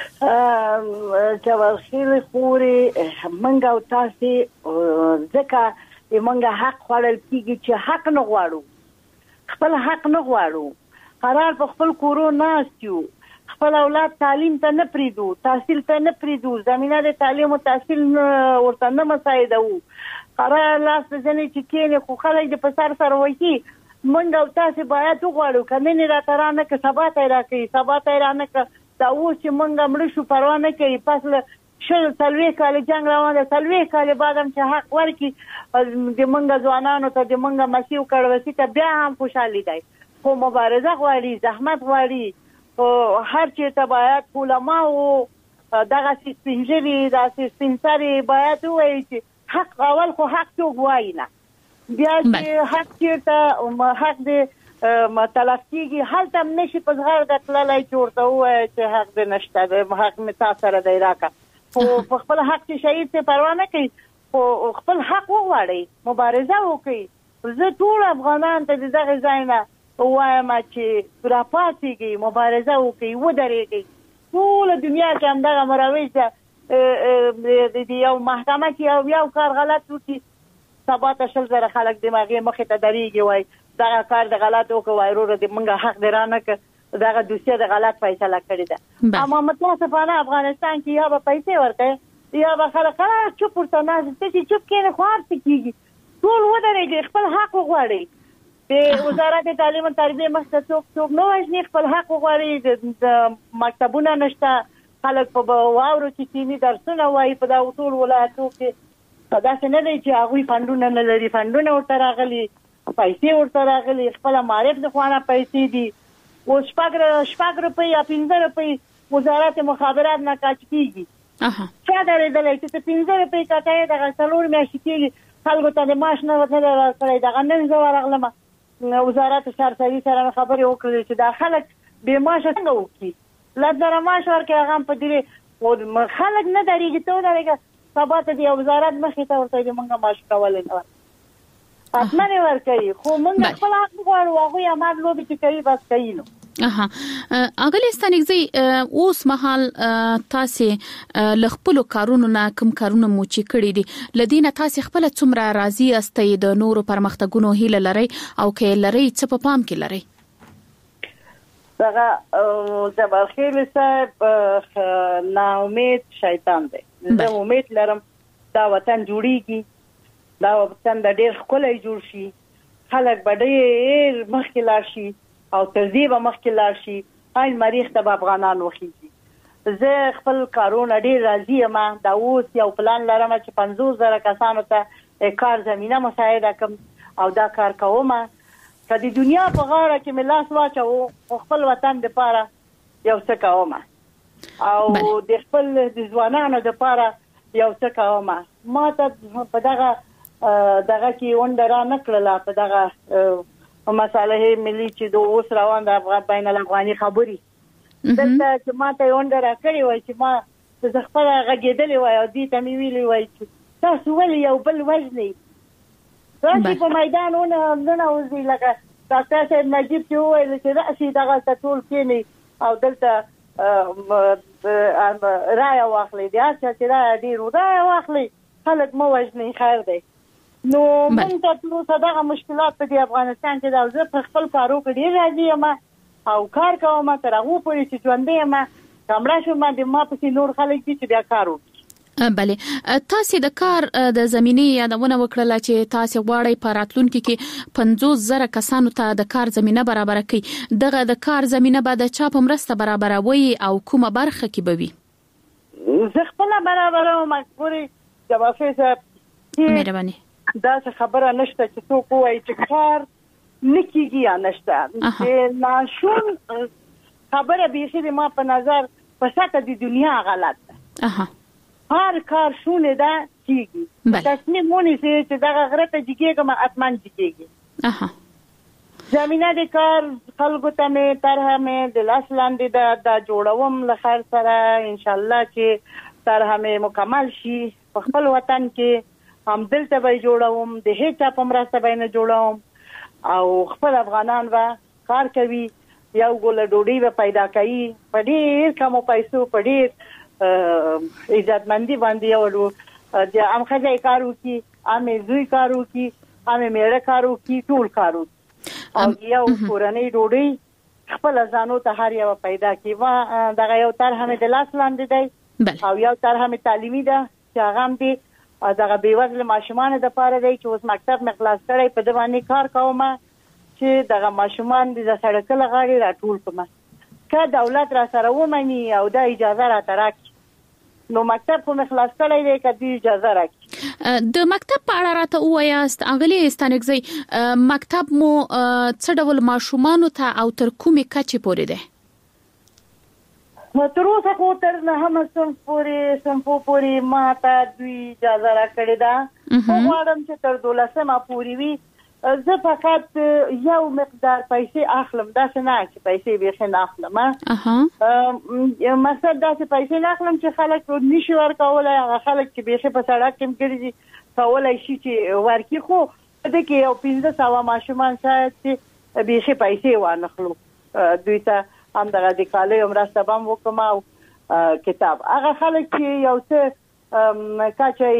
[SPEAKER 5] چې ورخیل خوري منګه او تاسې ځکه منګه حق خوړل کیږي چې حق نه غواړو خپل حق نه غواړو قرار په خپل کورو ناستیو خپل اولاد تعلیم ته نه پریدو تحصیل ته نه پریدو زمينه د تعلیم او تحصیل ورته نه مساعده وو قرار لاس ځنې چې کېنه خو خلک د پسار سره وایي مونږ او تاسو باید وغواړو کنه نه راترانه که سبا ته راکې سبا ته رانه که دا و چې مونږ مړ شو پروا نه کوي پس شل سلوي کال جنگ روان ده سلوي کال بعدم چې حق ورکی د مونږ ځوانانو ته د مونږ مسیو کړوسی ته بیا هم خوشالي دی خو مبارزه غواړي زحمت غواړي او هر چې ته باید علماء او دغه سپینجری دا سپینسری باید وایي چې حق اول خو حق تو غواړي نه بیا چې حق چیرته حق دې تلفظيږي هلته نشي په ځغړ د تللای چورته وای چې حق دې نشته د حق می تاسو سره دی راکا خو په خپل حق چې شهید ته پروا نه کوي خو خپل حق وغواړي مبارزه وکړي زه ټول افغانان ته دغه ځای نه وایم چې راپاتېږي مبارزه وکړي ودرېږي ټول دنیا کې هم دغه مروج د یو محکمه کې یو کار غلط وکړي سبا ته شل زره خلک دماغي مخې ته درېږي وای دا کار د غلط وکړ وای ورو د منګه حق درانه ک دغه دوسیه د غلط فیصله کړی ده اما متاسفانه افغانستان کې یا به پیسې ورته یا به خلک چوپ ورته نه چې چوپ کینه خو هر څه ټول ودرېږي خپل حق وغواړي د وزارت تعلیم او تربیه مخته څوک نو وژني خپل حق وغواړي د مکتبونه نشته خلک په واورو کې کینی درسونه وایي په دا ټول ولایتو کې دا څنګه دی چې هغه فندونه نه لري فندونه ورته راغلي پیسې ورته راغلي خپل معرف د خوانه پیسې دي او شپږ روپۍ یا 15 روپۍ وزارت مخابرات نه کاټ کیږي چا درېدلې چې 15 روپۍ کاټای د غسلور میاشتې کیږي خلکو ته د معاش نه وته راځي دا غنن زو راغلم وزارت شهرسازي سره خبرې وکړې چې دا خلک به معاشه څنګه وکړي لږ معاش ورکړي هغه په دې او خلک نه درېږي ته درېږي سبا ته دی وزارت مخې ته ورته موږ معاش کولای نه اصلا نه ورکړي خو موږ خپل حق غواړو هغه یې امر لوبي چې کوي بس کوي نو
[SPEAKER 4] اغلی ستانګزي اوس مهال تاسو لخپلو کارونو نه کوم کارونه مو چې کړی دي لدینه تاسو خپل څومره راضي استئ د نورو پرمختګونو هیله لري او کې لري څه په پام کې لري
[SPEAKER 5] دغه جبرخیل صاحب نا امید شیطان دی زه امید لرم دا وطن جوړیږي دا وطن د ډېر ښکلی جوړ شي خلک به ډېر مخکې لاړ شي او تر دې به مخکې لاړ شي این مریخ ته به افغانان وخیږي زه خپل کارونه ډېر راضي یم دا اوس یو پلان لرم چې 50,000 کسانو ته کار زمینه مساعده کړم او دا کار کوم که د دنیا په غاړه کې مې لاس واچو خپل وطن دپاره یو څه کوم او د خپل د ځوانانو دپاره یو څه کوم ما ته په دغه کې ونډه را نه کړله په دغه مساله ملي چې د اوس روان د بین الافغاني خبري دلته چې ما ته ونډه را کړې وای چې ما زه خپل غږېدلې وای او دې ته مې ویلې وای چې تاسو ولې یو بل وژنئ راشي په میدانونه نه وځي لکه ډاکټر صاحب نجیب چې وویل چې راشي دغه ټول کېني او دلته رایه واخلي د هر چا چې رایه ډېر رایه واخلي خلک مه وژنئ خیر دی نو موږ ته تر دغه مشکلات په افغانستان کې دا زه په خپل کارو کې ډېر راضي یم او کار کوم تر هغه پورې چې ژوندی یم کمړه شوم د ما پسې نور خلک دي چې بیا کار وکړي
[SPEAKER 4] بله تاسو د کار د زمینې یادونه وکړه چې تاسو غواړئ په راتلونکي کې 50,000 کسانو ته د کار زمینه برابر کړئ دغه د کار زمینه به د چا په مرسته برابروي او کومه برخه کې به وي
[SPEAKER 5] زه خپل برابروم مګوري جواب
[SPEAKER 4] مهرباني
[SPEAKER 5] دا څه خبره نشته چې څوک وایي چې کار نکیږي یا نشته ناشون خبره بیخي د ما په نظر په سطح د دنیا غلط ده هر کار شونه ده کیږي تصمیم ونیسي چې دغه غره ته جګیږي ما اتمن جګیږي زمينه د کار خلکو ته مې طرحه مې د لاس لاندې د جوړوم له خیر سره ان شاء الله چې طرحه مې مکمل شي په خپل وطن کې هم دلته به جوړوم د هیڅ په مرسته به نه جوړوم او خپل افغانان به کار کوي یو ګول ډوډۍ به پیدا کوي په ډېر کمو پیسو په ډېر عزتمندي باندې یو د امخځای کارو کی امه زوی کارو کی امه میړه کارو کی ټول کارو او یو کورنۍ ډوډۍ خپل ځانو ته هر یو پیدا کی وا دغه یو طرح مې د لاس لاندې دی او یو طرح مې تعلیمي ده چې هغه هم دی دغه بیوزله ماشومان د پاره دی چې اوس مکتب مې خلاص کړی په دوانې کار کوم چې دغه ماشومان د سړک لغړی راټول کوم که دولت را سره ومني او د اجازه را تراکي نو مکتب کوم خلاص کړی دی کدي اجازه راکړي
[SPEAKER 4] د مکتب په اړه راته وایاست اغلی ستانګزي مکتب مو څه ډول ماشومان ته او تر کومې کچې پورې ده
[SPEAKER 5] تر اوسه خو تر نه هم سمپو پورې ما ته دوی اجازه راکړې ده خو غواړم چې تر 12مه پورې وي زه فقط یو مقدار پیسې اخلم دا څنګه چې پیسې به نه اخلم مقصد دا چې پیسې نه اخلم چې خلک نشي ورکولای هغه خلک چې به په سړک کې ګرځي کولای شي چې ورکی خو د کې یو 1500 ماشومان چې به پیسې وانخلو دوی ته هم دغه د کالي مرسته بم وکم او کتاب هغه خلک چې یو څه کاچي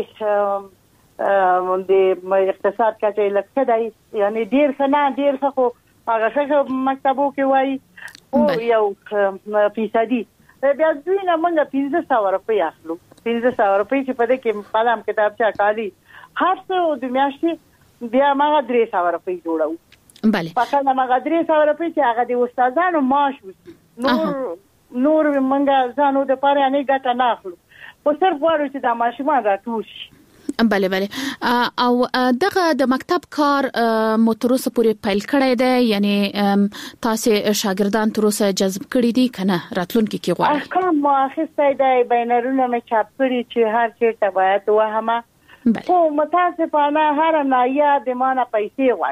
[SPEAKER 5] د اقتصاد کچې لکه دی یعنی ډیر ښه خو هغه څه مکتبو کې وای او یو فیصدي بیا دوی نه موږ 1500 روپۍ اخلو 1500 روپۍ چې په دې کې قلم کتابچه کالي هر څه د میاشتې بیا موږ 300 روپۍ جوړو
[SPEAKER 4] بله
[SPEAKER 5] فقط موږ 300 روپۍ چې هغه د استادانو معاش وسی نور موږ ځانو د پاره نه ګټه نه اخلو خو صرف وایو چې د ماشومان راټول شي
[SPEAKER 4] بله او دغه د مکتب کار متروسه پورې پیل کړی دی یعنی تاسو شاګردان تروسه جذب کړی دي کنه راتلونکي کې غواړي
[SPEAKER 5] احکام مؤخصه دی بینرونه مې چاپ کړی چې هر چیرته باید وهمه خو متاسفانه هر نایا د مانه پیسې غواړي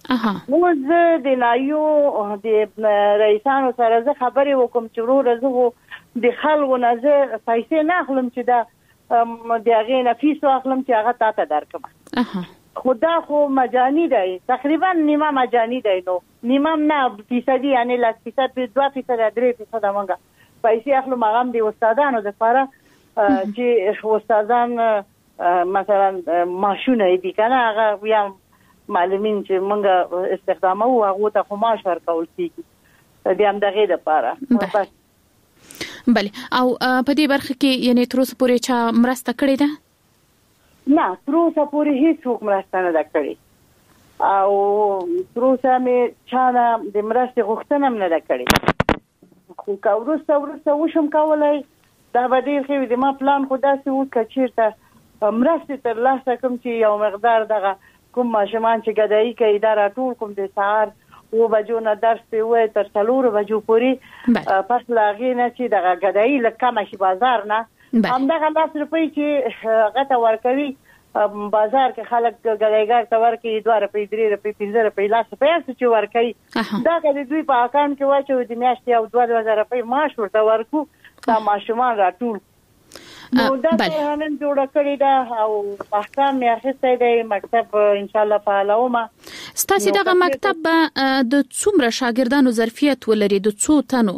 [SPEAKER 5] نو زه د نایو د رئیسانو سره زه خبرې وکم چې ورور زه د خلکو نه زه پیسې نه اخلم چې دا د هغې نه فیس واخلم چې هغه تا ته درکړم خو دا خو مجاني دی تقریبا نیمه مجاني دی نو نیمه نه فیصدي یعنی 10% 2% 3% موږ پیسې اخلو هغه هم د استادانو دپاره چې استادان مثلا معاشونه دي کنه هغه یا معلمین چې موږ استخدامو هغه ته خو معاش ورکول کیږي د همدغې دپاره
[SPEAKER 4] بله او په دې برخه کې یعنی تر اوسه پورې چا مرسته کړې ده؟
[SPEAKER 5] نه تر اوسه پورې هیڅوک مرسته نه ده کړې او تر اوسه مې چا نه د مرستې غوښتنه هم نه ده کړې خو که وروسته وشم کولی دا به ډېر ښه وي د ما پلان خو داسې و که چېرته مرستې ترلاسه کړم چې یو مقدار دغه کوم ماشومان چې ګدایي کوي دا راټول کوم د سهار 9 بجو نه درس پې وایي تر 4 بجو پورې پس له هغې نه چې دغه ګدایي لږ کمه شي بازار نه همدغه 10 روپۍ چې هغه ته ورکوي بازار کې خلک ګدایګر ته ورکوي 2 روپۍ 3 روپۍ 15 روپۍ 10 روپۍ هر څه چې ورکوي دا که د دوی په اکاونټ کې واچوي د میاشتې یو 2,000 روپۍ معاش ورته ورکو دا ماشومان راټول نو دا نن جوړه کړې ده او احکام مې اخیستی دی مکتب انشاءالله فعالومه
[SPEAKER 4] ستاسې دغه مکتب به د څومره شاګردانو ظرفیت ولري د څو تنو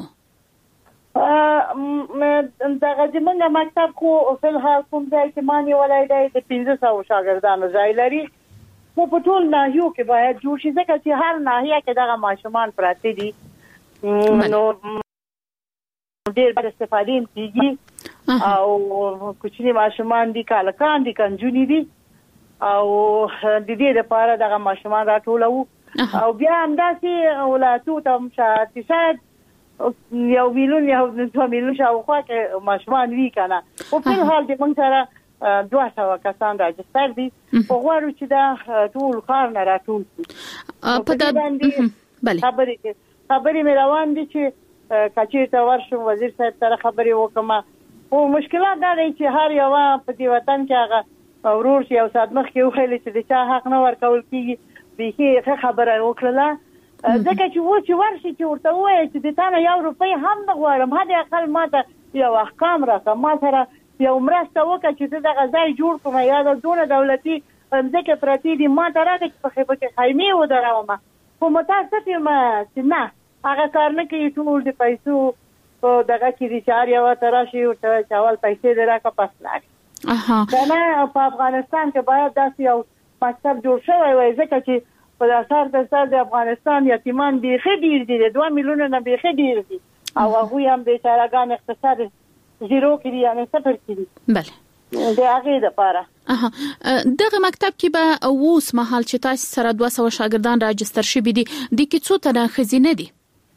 [SPEAKER 5] دغه زموږ مکتب خو فلحال کوم ځای کې ما نیولی دی د 1500 شاګردانو ځای لري خو په ټول ناحیو کې باید جوړ شي ځکه چې هر ناحیه کې دغه ماشومان پراته دي نو ډېر باید استفادې هم کېږي او کوچني ماشومان دي کالکان دي کنجونې دي او د دې لپاره دغه ماشومان راټولو او بیا همداسې ولایتو ته شاید 1 میلیون یا 2 میلیون شاوخوا کې ماشومان وي که نه خو فلحال د موږ سره 200 کسان راجستر دي خو غواړو چې دا ټول ښار نه راټول شي په دې باندې خبرې مې روان دي چې که چېرته ورشم وزیر صاحب سره خبرې وکړم خو مشکلات دا دی چې هر یوه په دې وطن کې هغه ورور چې یو ساعت مخکې وښیلی چې د چا حق نه ورکول کېږي بیخي ښه خبره وکړله ځکه چې و چې ورشي چې ورته ووایي چې د تا نه 1 روپۍ هم نه غواړم حد اقل ما ته یو احکام راکړه ما سره یو مرسته وکړه چې زه دغه ځای جوړ کړم یا د دونه دولتي مځکې پرتې دي ما ته راکړه چې پکې خیمې ودروم خو متاسف یم چې نه هغه کار نه کوي ټول د پیسو په دغه کې دي چې هر یوه ته راشي ورته چې اول پیسې دې راکړه پس لاړې که نه په افغانستان کې باید داسې یو مکتب جوړ شوی وای ځکه چې په اثر د سر د افغانستان یتیمان بیخي ډېر دي د 2 میلیونه نه بیخي ډېر دي او هغوی هم بیچارهګان اقتصاد زیرو کې دي یعنې صفر کې دي
[SPEAKER 4] بله
[SPEAKER 5] د هغې دپاره
[SPEAKER 4] دغه مکتب کې به اوس مهال چې تاسې سره 200 شاګردان راجستر شوي دي د کې څو تنه ښځینه دي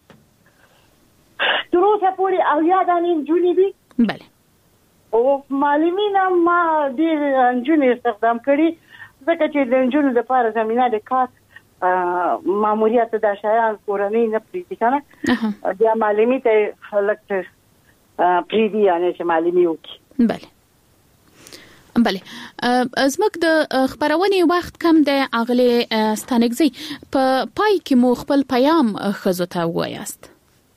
[SPEAKER 5] تر اوسه پورې 80 دانې نجونې دي
[SPEAKER 4] بله
[SPEAKER 5] او معلمین هم ما ډېر نجونې استخدام کړي ځکه چې د نجونو دپاره زمینه د کار ماموریت د شیان کورنۍ نه پرېږدي که نه بیا معلمي ته لږ پرېږدي یعنې چې معلمي وکړي
[SPEAKER 4] بله زموږ د خپرونې وخت کم دی اغلې ستانکزی په پای کې مو خپل پیام ښځو ته ووایاست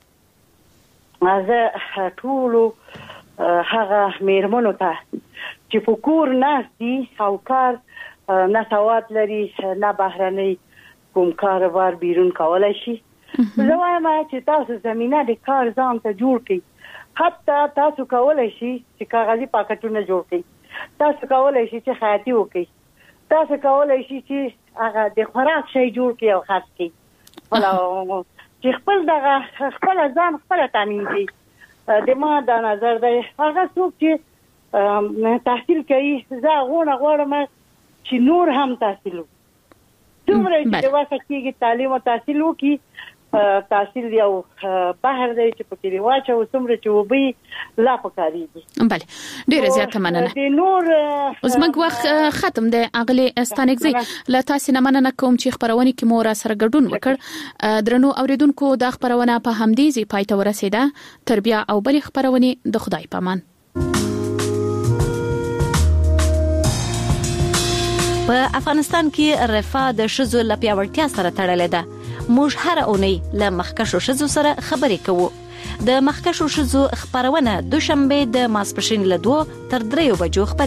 [SPEAKER 5] زه ټولو هغه میرمنو ته چې په کور ناست دي او کار نه سواد لري نه بهرنۍ کوم کاروبار بیرون کولی شي زه وایم چې تاسو زمینه د کار ځان ته جوړ کړئ حتی تاسو کولی شي چې کاغذي پاکټونه جوړ کړئ تاسو کولی شي چې خیاطي وکړئ تاسو کولی شي چې هغه د خوراک شی جوړ کړئ او خرڅ کړئ چې خپل دغه خپل ځان خپل تامین کړي د ما دا نظر دی هغه څوک چې تحصیل کوي زه هغونه غواړم چې نور هم تحصیل وکړي څومره چې د وسه کېږي تعلیم او تحصیل وکړي تحصیل یو بهر دی چې په کې واچو څومره چې وبي لا پکارېږي
[SPEAKER 4] بله ډېره زیاته مننه
[SPEAKER 5] د نور
[SPEAKER 4] زموږ وخت ختم دی اغلې ستانکزی له تاسې نه مننه کوم چې خپرونې کې مو راسره ګډون وکړ درنو اوریدونکو دا خپرونه په همدې ځای پای ته ورسېده تر بیا او بلې خپرونې د خدای په امان
[SPEAKER 13] په افغانستان کې رفاه د ښځو له پیاوړتیا سره تړلې ده. موږ هر اونۍ له مخکښو ښځو سره خبرې کوو. د مخکښو ښځو خبرونه دوشنبه د ماسپښین له 2 تر 3 بجو